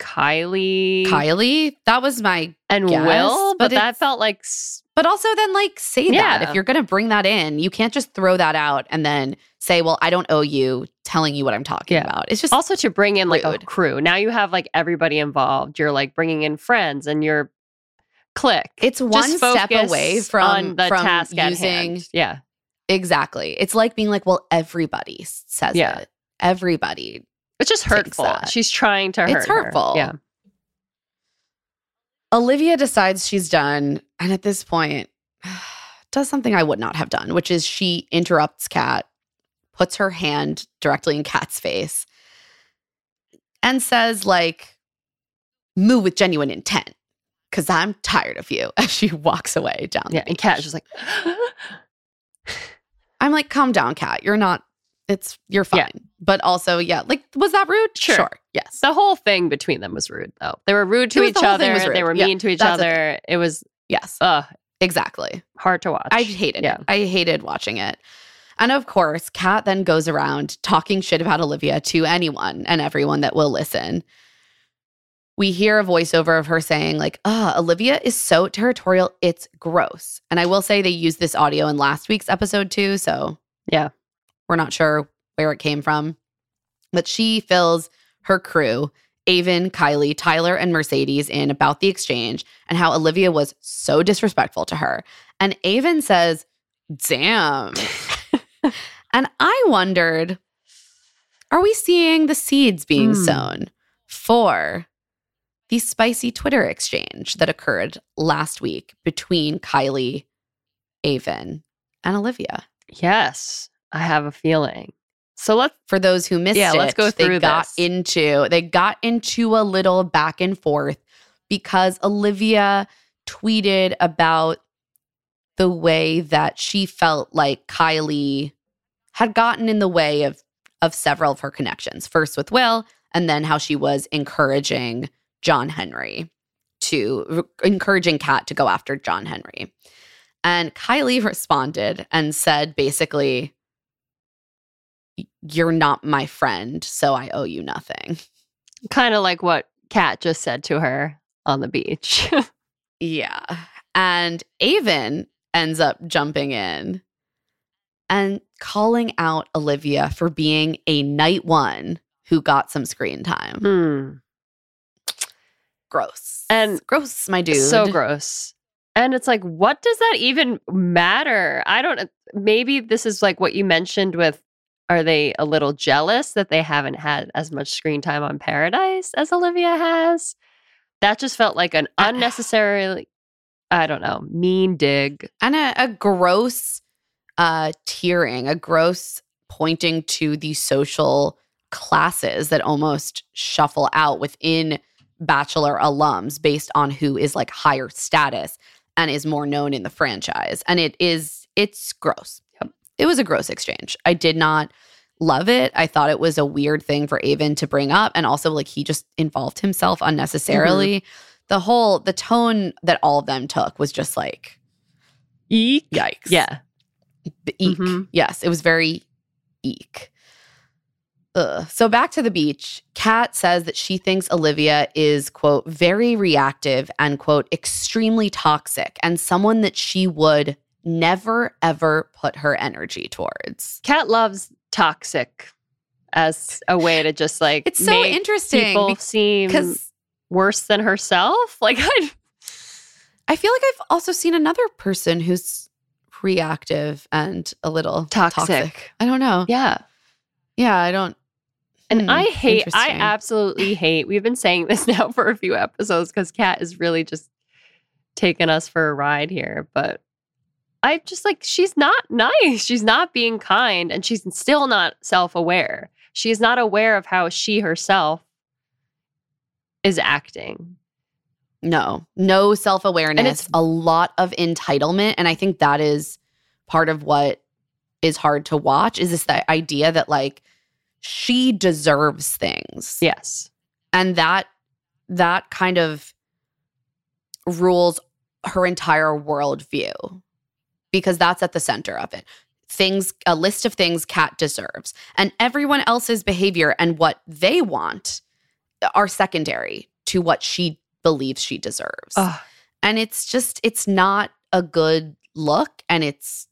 Kylie. That was my and guess, Will, but that it's- felt like. But also then like say Yeah. that. If you're going to bring that in, you can't just throw that out and then say, well, I don't owe you telling you what I'm talking about. It's just Also to bring in like a rude. crew. Now you have like everybody involved. You're like bringing in friends and your clique. It's one Just step focus away on from the task at using hand. Yeah. Exactly. It's like being like, well, everybody says Yeah. it. Everybody. It's just thinks hurtful. that. She's trying to hurt It's hurtful. her. Yeah. Olivia decides she's done, and at this point does something I would not have done, which is she interrupts Kat, puts her hand directly in Kat's face, and says like, move with genuine intent because I'm tired of you, as she walks away down the Yeah. And beach. Kat's just like, I'm like, calm down, Kat. You're fine. Yeah. But also, yeah, like, was that rude? Sure. Yes. the whole thing between them was rude, though. They were rude to The each whole thing other. was rude. They were Yeah, mean to each that's the other. It was Yes. Exactly. hard to watch. I hated Yeah. it. I hated watching it. And of course, Kat then goes around talking shit about Olivia to anyone and everyone that will listen. We hear a voiceover of her saying like, Olivia is so territorial, it's gross. And I will say they used this audio in last week's episode too, so Yeah. we're not sure where it came from. But she fills her crew, Avon, Kylie, Tyler, and Mercedes, in about the exchange and how Olivia was so disrespectful to her. And Avon says, damn. And I wondered, are we seeing the seeds being sown for the spicy Twitter exchange that occurred last week between Kylie, Avon, and Olivia? Yes. I have a feeling. So For those who missed it, let's go through they got this. into a little back and forth because Olivia tweeted about the way that she felt like Kylie had gotten in the way of several of her connections. First with Will, and then how she was encouraging Kat to go after John Henry. And Kylie responded and said, basically, you're not my friend, so I owe you nothing. Kind of like what Kat just said to her on the beach. Yeah. And Aven ends up jumping in and calling out Olivia for being a night one who got some screen time. Gross. And gross, my dude. So gross. And it's like, what does that even matter? Maybe this is like what you mentioned with, are they a little jealous that they haven't had as much screen time on Paradise as Olivia has? That just felt like an unnecessarily, I don't know, mean dig. And a gross tiering, a gross pointing to the social classes that almost shuffle out within Bachelor alums based on who is like higher status and is more known in the franchise. And it's gross. Yep. It was a gross exchange. I did not love it. I thought it was a weird thing for Aven to bring up. And also like he just involved himself unnecessarily. Mm-hmm. The tone that all of them took was just like, eek. Yikes. Yeah. Eek. Mm-hmm. Yes, it was very eek. Ugh. So back to the beach, Kat says that she thinks Olivia is, quote, very reactive and, quote, extremely toxic and someone that she would never, ever put her energy towards. Kat loves toxic as a way to just like it's so make interesting people seem worse than herself. Like I feel like I've also seen another person who's reactive and a little toxic. I don't know. Yeah. Yeah, I don't. And I absolutely hate, we've been saying this now for a few episodes because Kat is really just taking us for a ride here. But I just like, she's not nice. She's not being kind and she's still not self-aware. She's not aware of how she herself is acting. No self-awareness, a lot of entitlement. And I think that is part of what is hard to watch is this the idea that like she deserves things. Yes. And that kind of rules her entire worldview because that's at the center of it. A list of things Kat deserves. And everyone else's behavior and what they want are secondary to what she believes she deserves. Ugh. And it's not a good look and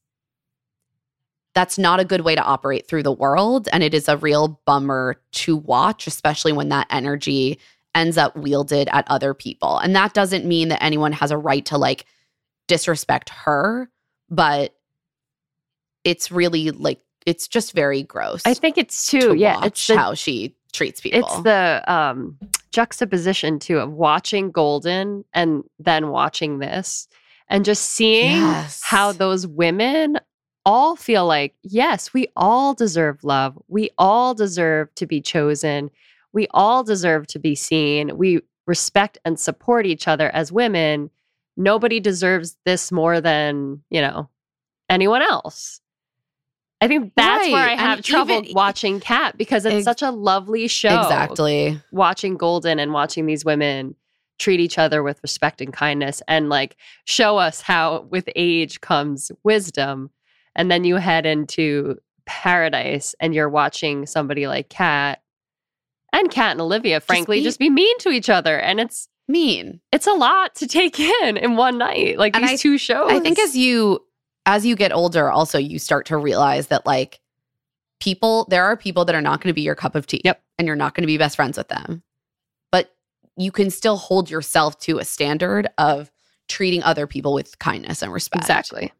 that's not a good way to operate through the world. And it is a real bummer to watch, especially when that energy ends up wielded at other people. And that doesn't mean that anyone has a right to like disrespect her, but it's really like, it's just very gross. I think it's too, it's how she treats people. It's the juxtaposition too of watching Golden and then watching this and just seeing how those women all feel like, yes, we all deserve love. We all deserve to be chosen. We all deserve to be seen. We respect and support each other as women. Nobody deserves this more than, anyone else. I think that's where I have trouble watching Kat because it's such a lovely show. Exactly. Watching Golden and watching these women treat each other with respect and kindness and like show us how with age comes wisdom. And then you head into Paradise and you're watching somebody like Kat and Olivia, frankly, just be mean to each other. And it's mean. It's a lot to take in one night. Like these two shows. I think as you get older, also you start to realize that like there are people that are not going to be your cup of tea. Yep. And you're not going to be best friends with them. But you can still hold yourself to a standard of treating other people with kindness and respect. Exactly.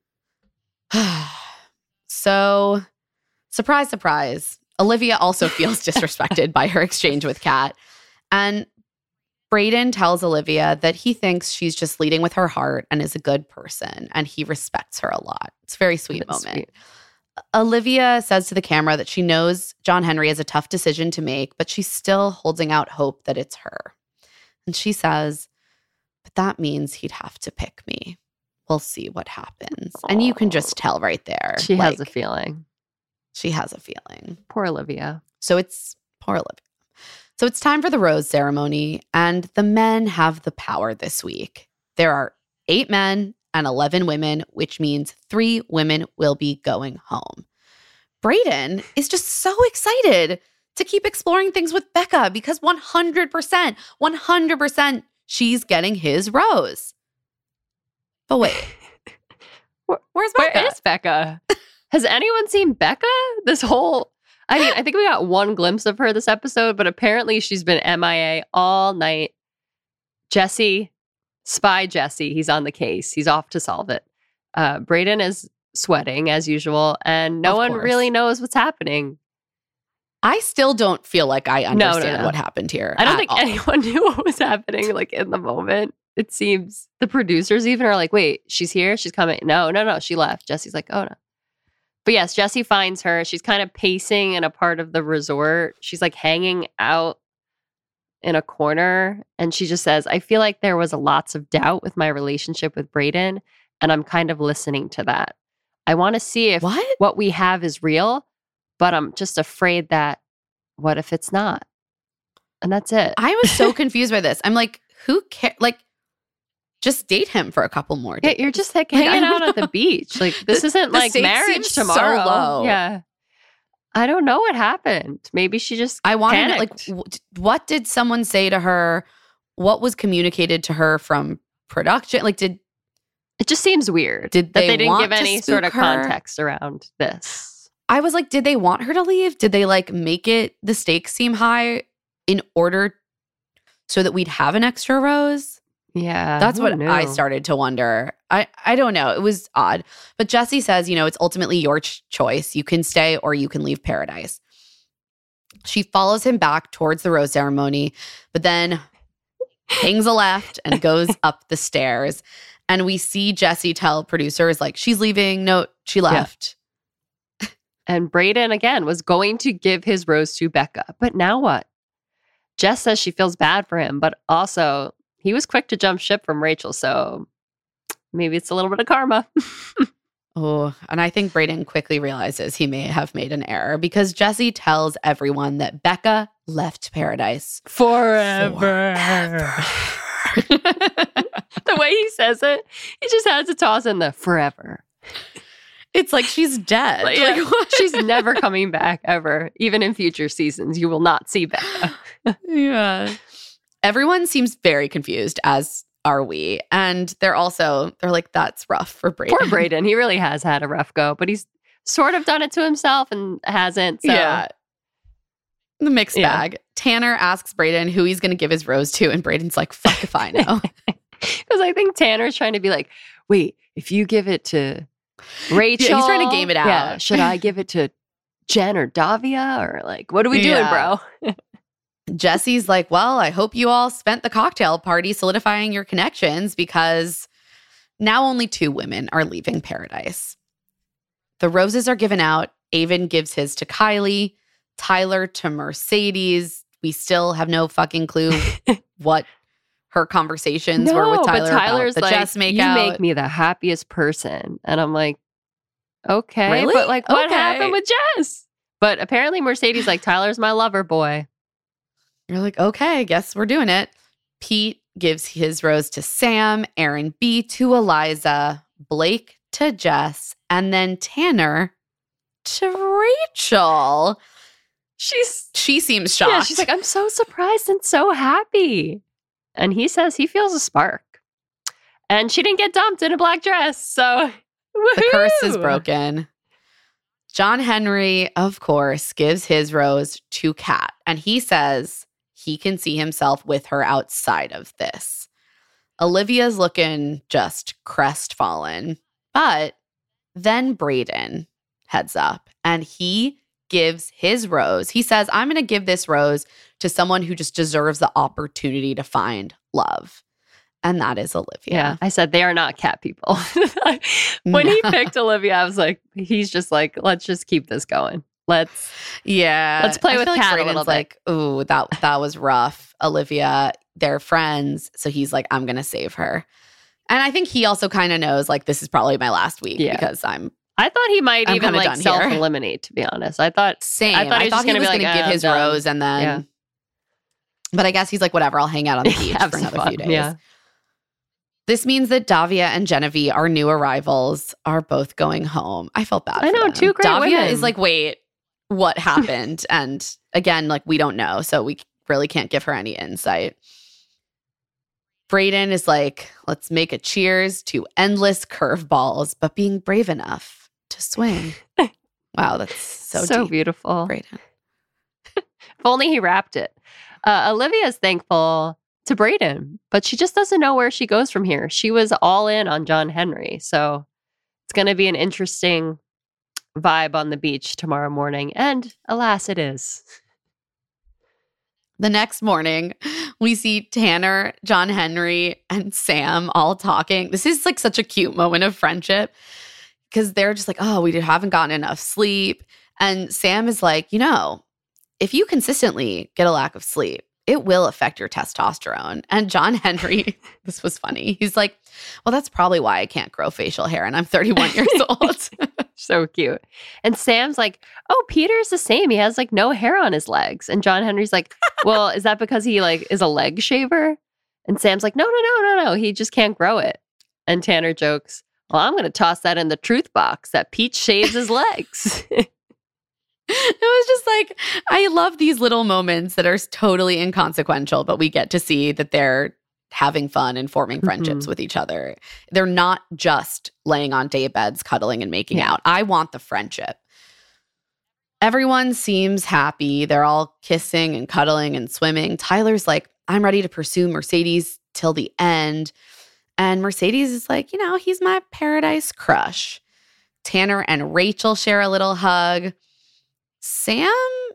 So, surprise, surprise, Olivia also feels disrespected by her exchange with Kat. And Brayden tells Olivia that he thinks she's just leading with her heart and is a good person, and he respects her a lot. It's a very sweet moment. Sweet. Olivia says to the camera that she knows John Henry has a tough decision to make, but she's still holding out hope that it's her. And she says, but that means he'd have to pick me. We'll see what happens. And you can just tell right there. She has a feeling. She has a feeling. Poor Olivia. So it's time for the rose ceremony, and the men have the power this week. There are 8 men and 11 women, which means 3 women will be going home. Brayden is just so excited to keep exploring things with Becca because 100%, she's getting his rose. But wait, where's Becca? Where is Becca? Has anyone seen Becca? I think we got one glimpse of her this episode, but apparently she's been MIA all night. Spy Jesse, he's on the case. He's off to solve it. Brayden is sweating as usual, and no one really knows what's happening. I still don't feel like I understand what happened here. I don't think anyone knew what was happening like in the moment. It seems the producers even are like, wait, she's here? She's coming? No, she left. Jesse's like, oh no. But yes, Jesse finds her. She's kind of pacing in a part of the resort. She's like hanging out in a corner. And she just says, I feel like there was lots of doubt with my relationship with Brayden. And I'm kind of listening to that. I want to see if what we have is real, but I'm just afraid that what if it's not? And that's it. I was so confused by this. I'm like, who cares? Like, just date him for a couple more days. Yeah, you're just like hanging out at the beach. Like, this isn't like marriage tomorrow. So low. Yeah. I don't know what happened. Maybe she just panicked. What did someone say to her? What was communicated to her from production? Like, it just seems weird that they didn't give any sort of context around this. I was like, did they want her to leave? Did they like make the stakes seem high in order so that we'd have an extra rose? Yeah. That's what I started to wonder. I don't know. It was odd. But Jesse says, it's ultimately your choice. You can stay or you can leave paradise. She follows him back towards the rose ceremony, but then hangs a left and goes up the stairs. And we see Jesse tell producers, like, she's leaving. No, she left. Yeah. And Brayden, again, was going to give his rose to Becca. But now what? Jess says she feels bad for him, but also he was quick to jump ship from Rachel. So maybe it's a little bit of karma. Oh, and I think Brayden quickly realizes he may have made an error because Jesse tells everyone that Becca left paradise forever. The way he says it, he just has to toss in the forever. It's like she's dead. Like, she's never coming back ever. Even in future seasons, you will not see Becca. Yeah. Everyone seems very confused, as are we. And they're like, that's rough for Brayden. Poor Brayden. He really has had a rough go, but he's sort of done it to himself and hasn't. So. Yeah. The mixed bag. Tanner asks Brayden who he's going to give his rose to, and Brayden's like, fuck if I know. Because I think Tanner's trying to be like, wait, if you give it to Rachel. Yeah, he's trying to game it out. Yeah, should I give it to Jen or Davia? Or like, what are we doing, bro? Jesse's like, well, I hope you all spent the cocktail party solidifying your connections because now only 2 women are leaving paradise. The roses are given out. Avon gives his to Kylie, Tyler to Mercedes. We still have no fucking clue what her conversations were with Tyler. But Tyler's about the like, Jess makeout. You make me the happiest person. And I'm like, okay. Really? But like, what happened with Jess? But apparently Mercedes like, Tyler's my lover boy. You're like, okay, guess we're doing it. Pete gives his rose to Sam, Aaron B to Eliza, Blake to Jess, and then Tanner to Rachel. She seems shocked. Yeah, she's like, I'm so surprised and so happy. And he says he feels a spark. And she didn't get dumped in a black dress, so woohoo! The curse is broken. John Henry, of course, gives his rose to Kat, and he says he can see himself with her outside of this. Olivia's looking just crestfallen, but then Brayden heads up, and he gives his rose. He says, I'm going to give this rose to someone who just deserves the opportunity to find love. And that is Olivia. Yeah, I said they are not cat people. When he picked Olivia, I was like, he's just like, let's just keep this going. Let's play with Kat a little bit. Like, ooh, that was rough, Olivia. they're friends. So he's like, I'm going to save her. And I think he also kind of knows, like, this is probably my last week because I thought he might even like self-eliminate, to be honest. I thought same. I thought he was going to give his rose and then. Yeah. But I guess he's like, whatever, I'll hang out on the beach for another few days. Yeah. This means that Davia and Genevieve, our new arrivals, are both going home. I felt bad. I know, two great Davia women. is like, wait, what happened? And again, like, we don't know. So we really can't give her any insight. Brayden is like, let's make a cheers to endless curveballs, but being brave enough to swing. Wow, that's so deep. Beautiful. Brayden. If only he rapped it. Olivia is thankful to Brayden, but she just doesn't know where she goes from here. She was all in on John Henry, so it's going to be an interesting vibe on the beach tomorrow morning, and alas, it is. The next morning, we see Tanner, John Henry, and Sam all talking. This is like such a cute moment of friendship because they're just like, oh, we haven't gotten enough sleep. And Sam is like, you know, if you consistently get a lack of sleep, it will affect your testosterone. And John Henry, this was funny. He's like, well, that's probably why I can't grow facial hair and I'm 31 years old. So cute. And Sam's like, oh, Peter's the same. He has like no hair on his legs. And John Henry's like, well, is that because he like is a leg shaver? And Sam's like, no. He just can't grow it. And Tanner jokes, well, I'm going to toss that in the truth box that Pete shaves his legs. It was just like, I love these little moments that are totally inconsequential, but we get to see that they're having fun and forming friendships with each other. They're not just laying on day beds, cuddling and making out. I want the friendship. Everyone seems happy. They're all kissing and cuddling and swimming. Tyler's like, I'm ready to pursue Mercedes till the end. And Mercedes is like, you know, he's my paradise crush. Tanner and Rachel share a little hug. Sam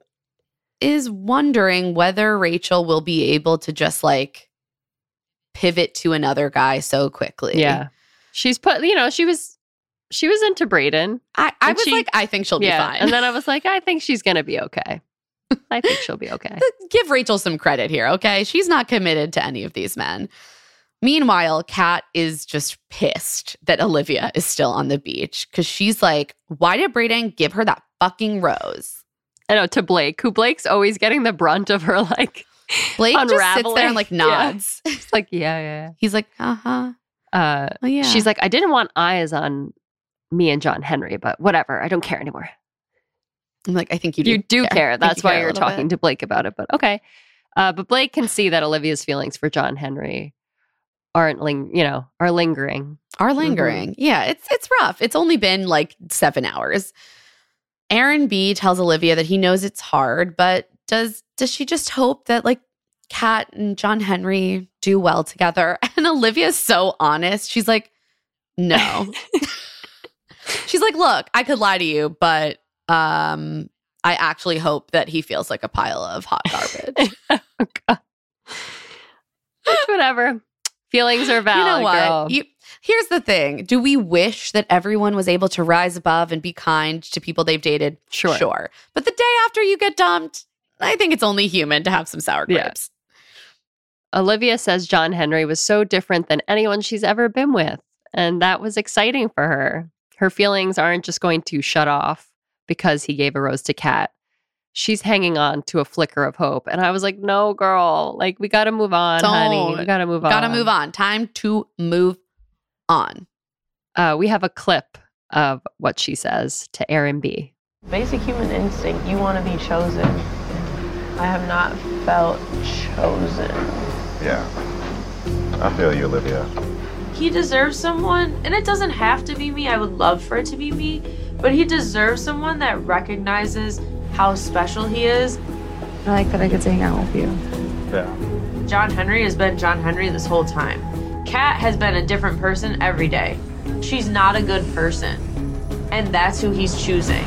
is wondering whether Rachel will be able to just like pivot to another guy so quickly. Yeah. She's put, you know, she was into Brayden. I was like, I think she'll be fine. And then I was like, I think she's going to be okay. I think she'll be okay. Give Rachel some credit here, okay? She's not committed to any of these men. Meanwhile, Kat is just pissed that Olivia is still on the beach because she's like, why did Brayden give her that fucking rose? I know, to Blake, who Blake's always getting the brunt of her, like, Blake just sits there and like nods. Yeah. He's like, yeah. He's like, uh-huh. Yeah. She's like, I didn't want eyes on me and John Henry, but whatever. I don't care anymore. I'm like, I think you do care. That's why you're talking to Blake about it, but okay. But Blake can see that Olivia's feelings for John Henry are lingering. Mm-hmm. Yeah, it's rough. It's only been like 7 hours. Aaron B tells Olivia that he knows it's hard, but does she just hope that like Kat and John Henry do well together? And Olivia's so honest. She's like, no. She's like, look, I could lie to you, but I actually hope that he feels like a pile of hot garbage. Oh, God. Whatever. Feelings are valid. You know what? Girl. Here's the thing. Do we wish that everyone was able to rise above and be kind to people they've dated? Sure. But the day after you get dumped, I think it's only human to have some sour grapes. Yeah. Olivia says John Henry was so different than anyone she's ever been with. And that was exciting for her. Her feelings aren't just going to shut off because he gave a rose to Kat. She's hanging on to a flicker of hope. And I was like, no, girl. Like, we got to move on, honey. We got to move on. Got to move on. Time to move on. We have a clip of what she says to Aaron B. Basic human instinct. You want to be chosen. I have not felt chosen. Yeah. I feel you, Olivia. He deserves someone, and it doesn't have to be me. I would love for it to be me. But he deserves someone that recognizes how special he is. I like that I get to hang out with you. Yeah. John Henry has been John Henry this whole time. Kat has been a different person every day. She's not a good person. And that's who he's choosing.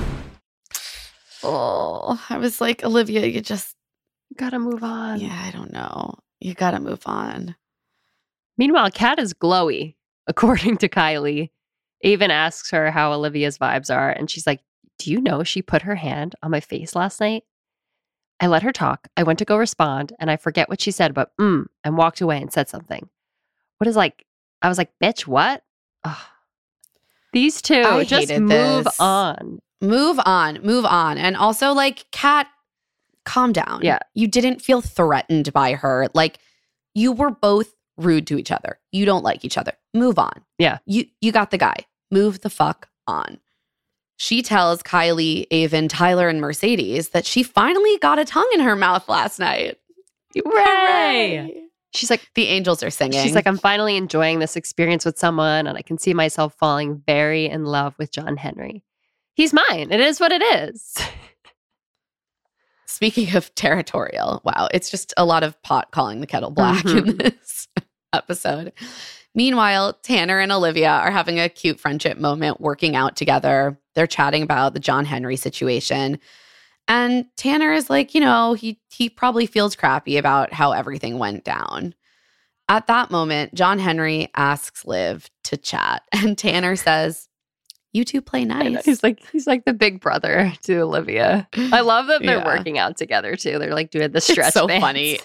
Oh, I was like, Olivia, you just gotta move on. Yeah, I don't know. You gotta move on. Meanwhile, Kat is glowy, according to Kylie. Even asks her how Olivia's vibes are. And she's like, do you know she put her hand on my face last night? I let her talk. I went to go respond, and I forget what she said, but and walked away and said something. What is like, I was like, bitch, what? Ugh. These two, just move on. Move on. And also, like, Kat, calm down. Yeah. You didn't feel threatened by her. Like, you were both rude to each other. You don't like each other. Move on. Yeah. You got the guy. Move the fuck on. She tells Kylie, Avon, Tyler, and Mercedes that she finally got a tongue in her mouth last night. Hooray! She's like, the angels are singing. She's like, I'm finally enjoying this experience with someone, and I can see myself falling very in love with John Henry. He's mine. It is what it is. Speaking of territorial, wow, it's just a lot of pot calling the kettle black in this episode. Meanwhile, Tanner and Olivia are having a cute friendship moment working out together. They're chatting about the John Henry situation. And Tanner is like, you know, he probably feels crappy about how everything went down. At that moment, John Henry asks Liv to chat. And Tanner says, you two play nice. He's like the big brother to Olivia. I love that they're working out together too. They're like doing the stretch so bands. Funny.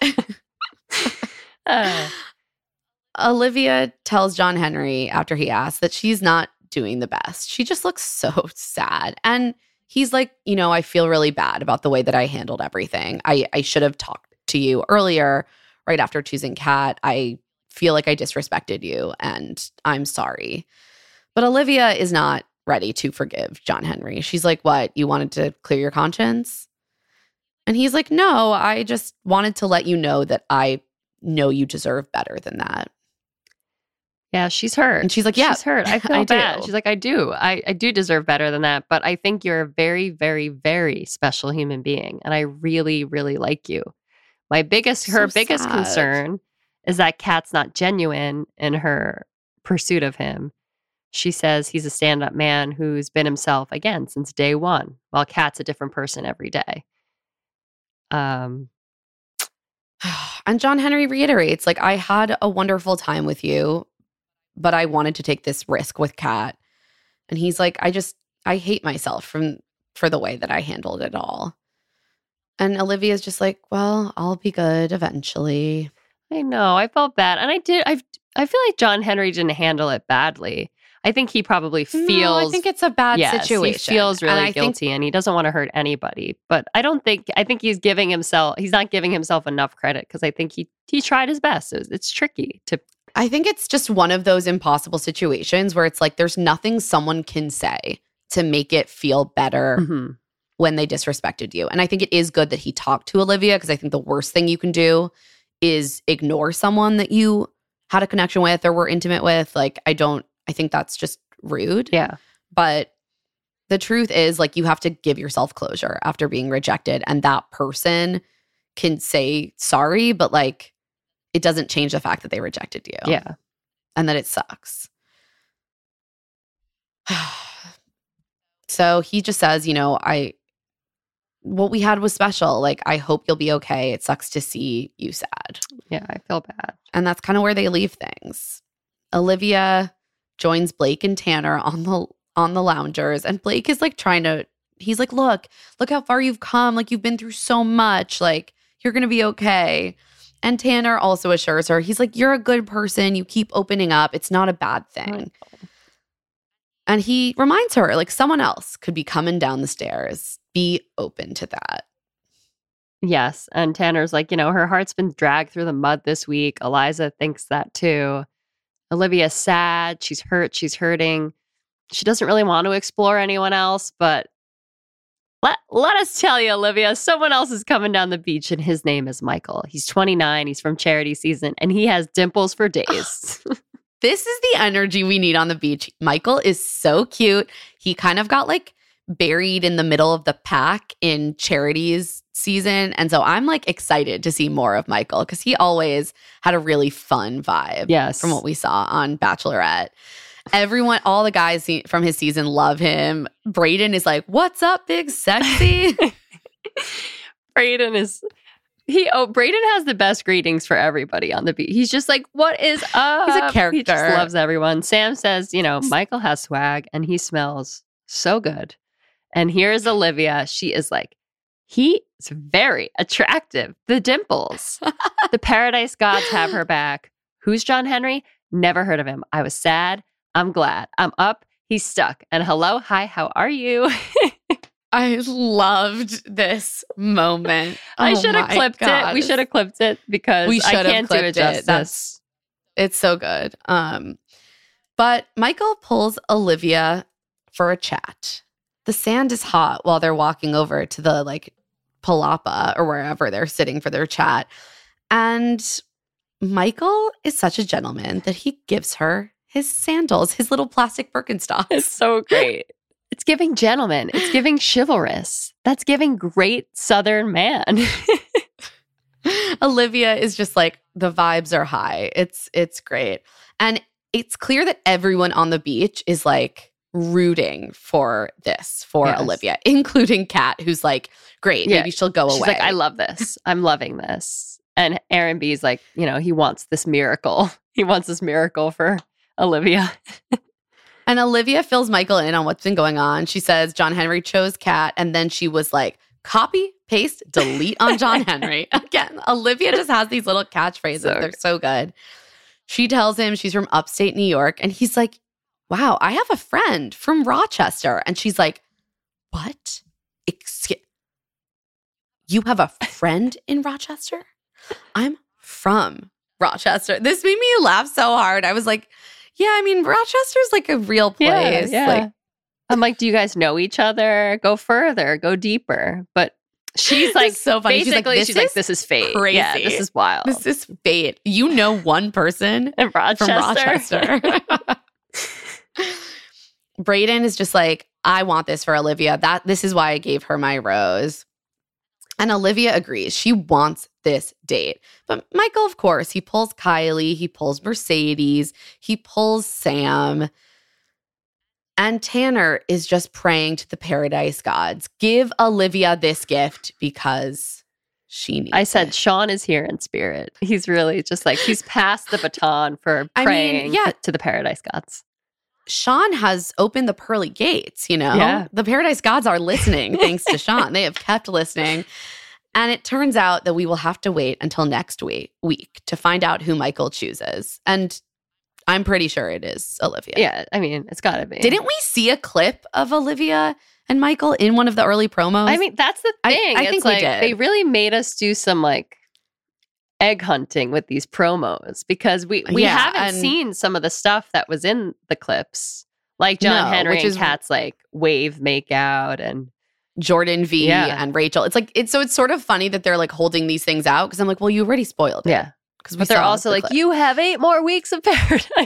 Olivia tells John Henry after he asks that she's not doing the best. She just looks so sad. And he's like, you know, I feel really bad about the way that I handled everything. I should have talked to you earlier, right after choosing Kat. I feel like I disrespected you and I'm sorry. But Olivia is not ready to forgive John Henry. She's like, what? You wanted to clear your conscience? And he's like, no, I just wanted to let you know that I know you deserve better than that. Yeah, she's hurt. And she's like, yeah, she's hurt. I feel bad. She's like, I do. I do deserve better than that. But I think you're a very, very, very special human being. And I really, really like you. Her biggest concern is that Kat's not genuine in her pursuit of him. She says he's a stand-up man who's been himself, again, since day one, while Kat's a different person every day. And John Henry reiterates, like, I had a wonderful time with you, but I wanted to take this risk with Kat. And he's like, I hate myself for the way that I handled it all. And Olivia's just like, well, I'll be good eventually. I know. I felt bad. And I feel like John Henry didn't handle it badly. I think he probably feels... No, I think it's a bad situation. He feels really guilty and he doesn't want to hurt anybody. But I think he's not giving himself enough credit because I think he tried his best. It's tricky to... I think it's just one of those impossible situations where it's like there's nothing someone can say to make it feel better when they disrespected you. And I think it is good that he talked to Olivia because I think the worst thing you can do is ignore someone that you had a connection with or were intimate with. Like, I think that's just rude. Yeah. But the truth is, like, you have to give yourself closure after being rejected. And that person can say sorry, but, like, it doesn't change the fact that they rejected you. Yeah. And that it sucks. So he just says, you know, what we had was special. Like, I hope you'll be okay. It sucks to see you sad. Yeah, I feel bad. And that's kind of where they leave things. Olivia joins Blake and Tanner on the loungers, and Blake is like he's like, look how far you've come. Like, you've been through so much. Like, you're going to be okay. And Tanner also assures her, he's like, you're a good person. You keep opening up. It's not a bad thing. And he reminds her, like, someone else could be coming down the stairs. Be open to that. Yes. And Tanner's like, you know, her heart's been dragged through the mud this week. Eliza thinks that too. Olivia's sad. She's hurt. She's hurting. She doesn't really want to explore anyone else, but let us tell you, Olivia, someone else is coming down the beach, and his name is Michael. He's 29. He's from charity season, and he has dimples for days. This is the energy we need on the beach. Michael is so cute. He kind of got, like, buried in the middle of the pack in charities season. And so I'm, like, excited to see more of Michael because he always had a really fun vibe from what we saw on Bachelorette. Everyone, all the guys from his season love him. Brayden is like, what's up, big sexy? Brayden has the best greetings for everybody on the beach. He's just like, what is up? He's a character. He just loves everyone. Sam says, you know, Michael has swag and he smells so good. And here's Olivia. She is like, He is very attractive. The dimples. The Paradise Gods have her back. Who's John Henry? Never heard of him. I was sad. I'm glad. I'm up. He's stuck. And hello, hi, how are you? I loved this moment. I should have clipped it. We should have clipped it because I can't do it justice. It's so good. But Michael pulls Olivia for a chat. The sand is hot while they're walking over to the like palapa or wherever they're sitting for their chat. And Michael is such a gentleman that he gives her his sandals, his little plastic Birkenstocks. It's so great. It's giving gentleman. It's giving chivalrous. That's giving great Southern man. Olivia is just like, the vibes are high. It's great. And it's clear that everyone on the beach is like rooting for this, for Olivia, including Kat, who's like, great, maybe she'll go away. She's like, I love this. I'm loving this. And Aaron B's like, he wants this miracle. He wants this miracle for Olivia. And Olivia fills Michael in on what's been going on. She says John Henry chose Kat, and then she was like, copy, paste, delete on John Henry. Again, Olivia just has these little catchphrases. They're so good. She tells him she's from upstate New York, and he's like, wow, I have a friend from Rochester. And she's like, what? You have a friend in Rochester? I'm from Rochester. This made me laugh so hard. I was like, yeah, I mean, Rochester's like a real place. Yeah. Like, I'm like, do you guys know each other? Go further, go deeper. But she's like, so funny. Basically, she's like, this is fate. Crazy. Yeah, this is wild. This is fate. You know one person in Rochester. From Rochester. Brayden is just like, I want this for Olivia. This is why I gave her my rose. And Olivia agrees. She wants this date. But Michael, of course, he pulls Kylie, he pulls Mercedes, he pulls Sam. And Tanner is just praying to the Paradise Gods. Give Olivia this gift because she needs I said, Sean is here in spirit. He's really just like, he's passed the baton for praying to the Paradise Gods. Sean has opened the pearly gates, Yeah. The Paradise Gods are listening thanks to Sean. They have kept listening. And it turns out that we will have to wait until next week to find out who Michael chooses. And I'm pretty sure it is Olivia. Yeah, I mean, it's got to be. Didn't we see a clip of Olivia and Michael in one of the early promos? I mean, that's the thing. I think we did. They really made us do some like egg hunting with these promos because we haven't seen some of the stuff that was in the clips, like John Henry and Kat's like wave makeout and Jordan V and Rachel. It's sort of funny that they're like holding these things out because I'm like, well, you already spoiled it. Yeah. But they're also like, you have 8 more weeks of Paradise.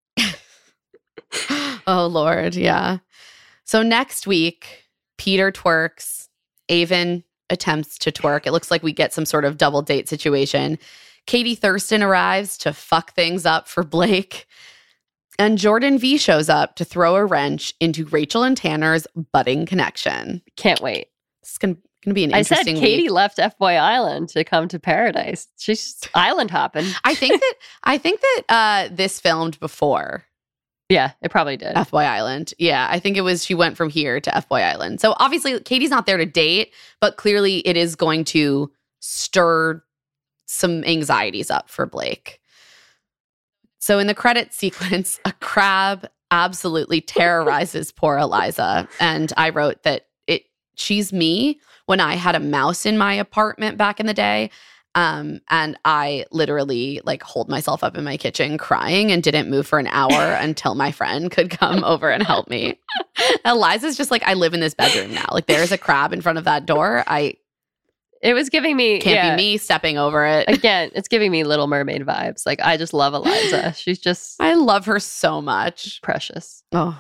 Oh, Lord. Yeah. So next week, Peter twerks. Avon attempts to twerk. It looks like we get some sort of double date situation. Katie Thurston arrives to fuck things up for Blake. And Jordan V shows up to throw a wrench into Rachel and Tanner's budding connection. Can't wait. It's going to be an interesting week. I said Katie left FBoy Island to come to Paradise. She's island hopping. I think that this filmed before. Yeah, it probably did. FBoy Island. Yeah, I think it was she went from here to FBoy Island. So obviously Katie's not there to date, but clearly it is going to stir some anxieties up for Blake. So in the credit sequence, a crab absolutely terrorizes poor Eliza. And I wrote that she's me when I had a mouse in my apartment back in the day. And I literally like holed myself up in my kitchen crying and didn't move for an hour until my friend could come over and help me. Eliza's just like, I live in this bedroom now. Like there's a crab in front of that door. It was giving me can't be me stepping over it. Again, it's giving me Little Mermaid vibes. Like I just love Eliza. She's just I love her so much. Precious. Oh.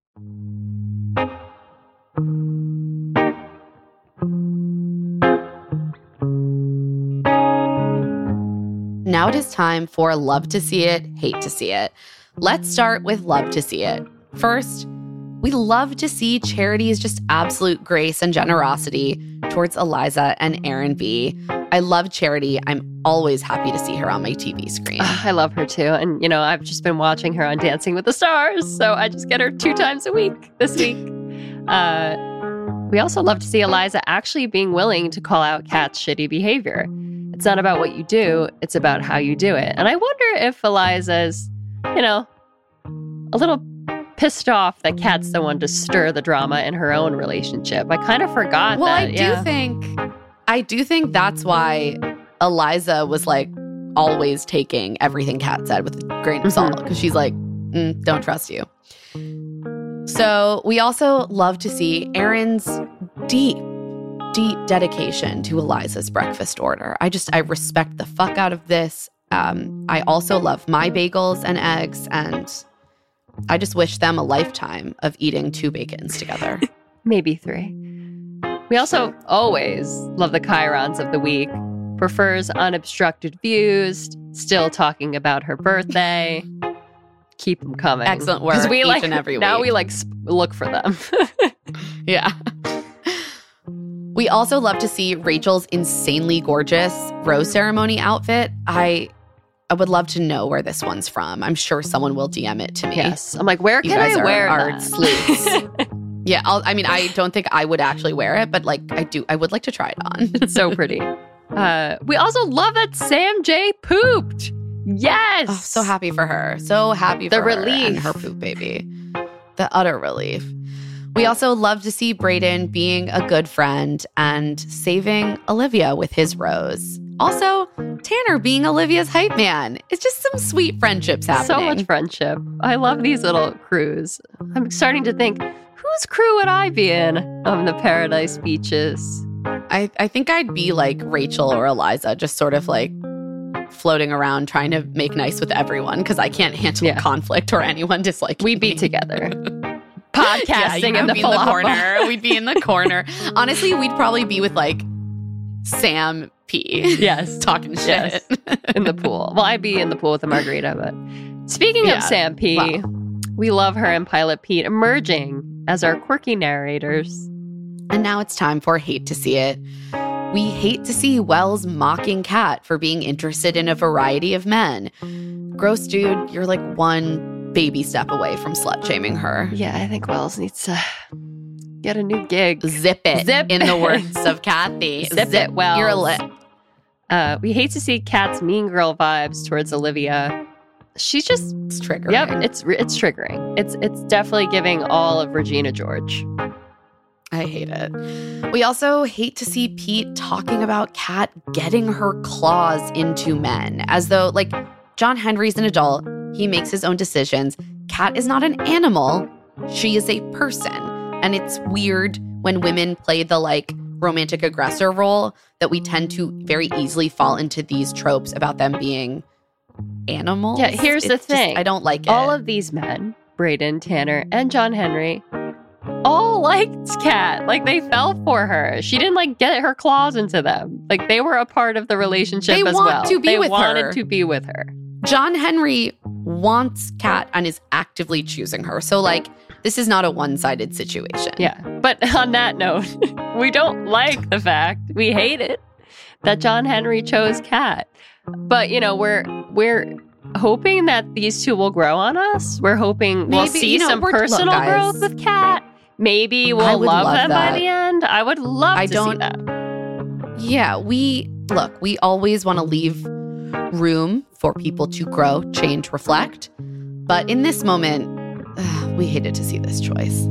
Now it is time for Love to See It, Hate to See It. Let's start with Love to See It. First, we love to see Charity's just absolute grace and generosity towards Eliza and Aaron B. I love Charity. I'm always happy to see her on my TV screen. I love her too. And, I've just been watching her on Dancing with the Stars. So I just get her 2 times a week this week. We also love to see Eliza actually being willing to call out Kat's shitty behavior. It's not about what you do, it's about how you do it. And I wonder if Eliza's, a little pissed off that Kat's the one to stir the drama in her own relationship. I kind of forgot that. I do think that's why Eliza was like always taking everything Kat said with a grain of salt, because she's like, don't trust you. So we also love to see Erin's deep dedication to Eliza's breakfast order. I respect the fuck out of this. I also love my bagels and eggs, and I just wish them a lifetime of eating 2 bacons together. Maybe 3. We also always love the chirons of the week. Prefers unobstructed views, still talking about her birthday. Keep them coming. Excellent work each and every week. Now we look for them. Yeah. We also love to see Rachel's insanely gorgeous rose ceremony outfit. I would love to know where this one's from. I'm sure someone will DM it to me. Yes. I'm like, where can I wear that? Sleuths. Yeah. I don't think I would actually wear it, but I would like to try it on. It's so pretty. We also love that Sam J pooped. Yes. Oh, so happy for her. So happy for the her relief. And her poop baby. The utter relief. We also love to see Brayden being a good friend and saving Olivia with his rose. Also, Tanner being Olivia's hype man. It's just some sweet friendships happening. So much friendship. I love these little crews. I'm starting to think, whose crew would I be in on the Paradise Beaches? I think I'd be like Rachel or Eliza, just sort of like floating around trying to make nice with everyone because I can't handle conflict or anyone disliking We'd be together. Podcasting in the corner. We'd be in the corner. Honestly, we'd probably be with like Sam P. Yes. Talking shit. Yes. In the pool. Well, I'd be in the pool with a margarita, but speaking of Sam P, we love her and Pilot Pete emerging as our quirky narrators. And now it's time for Hate to See It. We hate to see Wells mocking Kat for being interested in a variety of men. Gross dude, you're like one baby step away from slut-shaming her. Yeah, I think Wells needs to get a new gig. Zip it, in the words of Kathy. Zip it, Wells. You're lit. We hate to see Kat's mean girl vibes towards Olivia. She's just... It's triggering. Yep, it's triggering. It's definitely giving all of Regina George. I hate it. We also hate to see Pete talking about Kat getting her claws into men, as though, like, John Henry's an adult. He makes his own decisions. Kat is not an animal. She is a person. And it's weird when women play the, like, romantic aggressor role that we tend to very easily fall into these tropes about them being animals. Yeah, here's the thing. I don't like it. All of these men, Brayden, Tanner, and John Henry, all liked Kat. Like, they fell for her. She didn't, like, get her claws into them. Like, they were a part of the relationship as well. They wanted to be with her. John Henry wants Kat and is actively choosing her. So, like, this is not a one-sided situation. Yeah. But on that note, we don't like the fact, we hate it, that John Henry chose Kat. But, you know, we're hoping that these two will grow on us. We're hoping we'll see some personal growth with Kat. Maybe we'll love them by the end. I would love to see that. Yeah, we always want to leave room for people to grow, change, reflect. But in this moment, we hated to see this choice.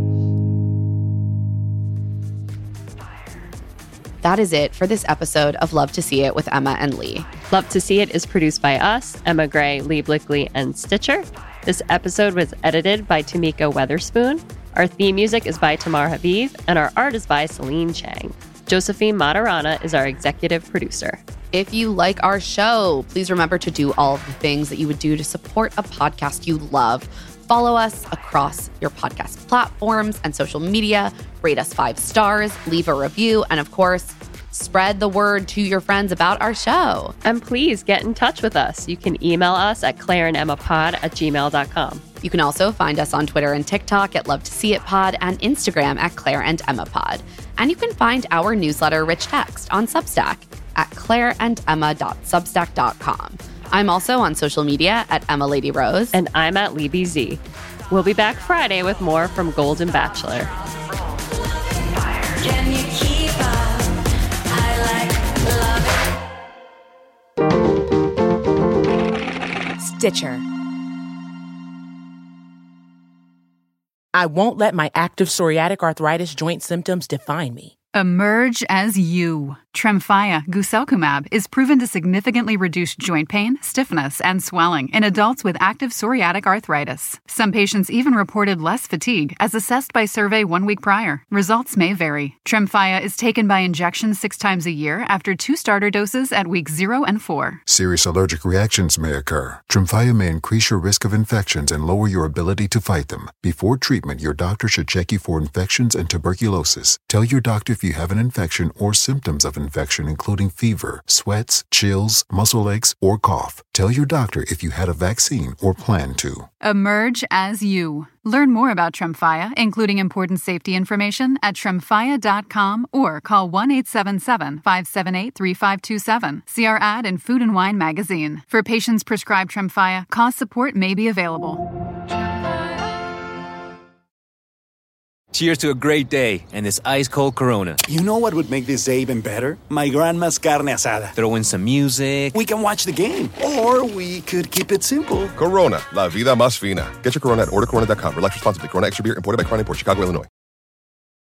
That is it for this episode of Love to See It with Emma and Lee. Love to See It is produced by us, Emma Gray, Lee Blickley, and Stitcher. This episode was edited by Tamika Weatherspoon. Our theme music is by Tamar Haviv, and our art is by Celine Chang. Josephine Matarana is our executive producer. If you like our show, please remember to do all of the things that you would do to support a podcast you love. Follow us across your podcast platforms and social media. Rate us 5 stars, leave a review, and of course, spread the word to your friends about our show. And please get in touch with us. You can email us at claireandemmapod@gmail.com. You can also find us on Twitter and TikTok at Love to See It Pod and Instagram at Claire and Emma Pod. And you can find our newsletter Rich Text on Substack at claireandemma.substack.com. I'm also on social media at Emma Lady Rose. And I'm at Lee BZ. We'll be back Friday with more from Golden Bachelor. Can you keep up? I like love it. Stitcher. I won't let my active psoriatic arthritis joint symptoms define me. Emerge as you. Tremfya guselkumab is proven to significantly reduce joint pain, stiffness, and swelling in adults with active psoriatic arthritis. Some patients even reported less fatigue, as assessed by survey 1 week prior. Results may vary. Tremfya is taken by injection 6 times a year after 2 starter doses at weeks 0 and 4. Serious allergic reactions may occur. Tremfya may increase your risk of infections and lower your ability to fight them. Before treatment, your doctor should check you for infections and tuberculosis. Tell your doctor if you have an infection or symptoms of infection, including fever, sweats, chills, muscle aches, or cough. Tell your doctor if you had a vaccine or plan to. Emerge as you. Learn more about Tremfya, including important safety information, at tremfya.com or call 1-877-578-3527. See our ad in Food and Wine magazine. For patients prescribed Tremfya, cost support may be available. Cheers to a great day and this ice-cold Corona. You know what would make this day even better? My grandma's carne asada. Throw in some music. We can watch the game. Or we could keep it simple. Corona, la vida más fina. Get your Corona at ordercorona.com. Relax responsibly. Corona Extra Beer, imported by Crown Imports, Chicago, Illinois.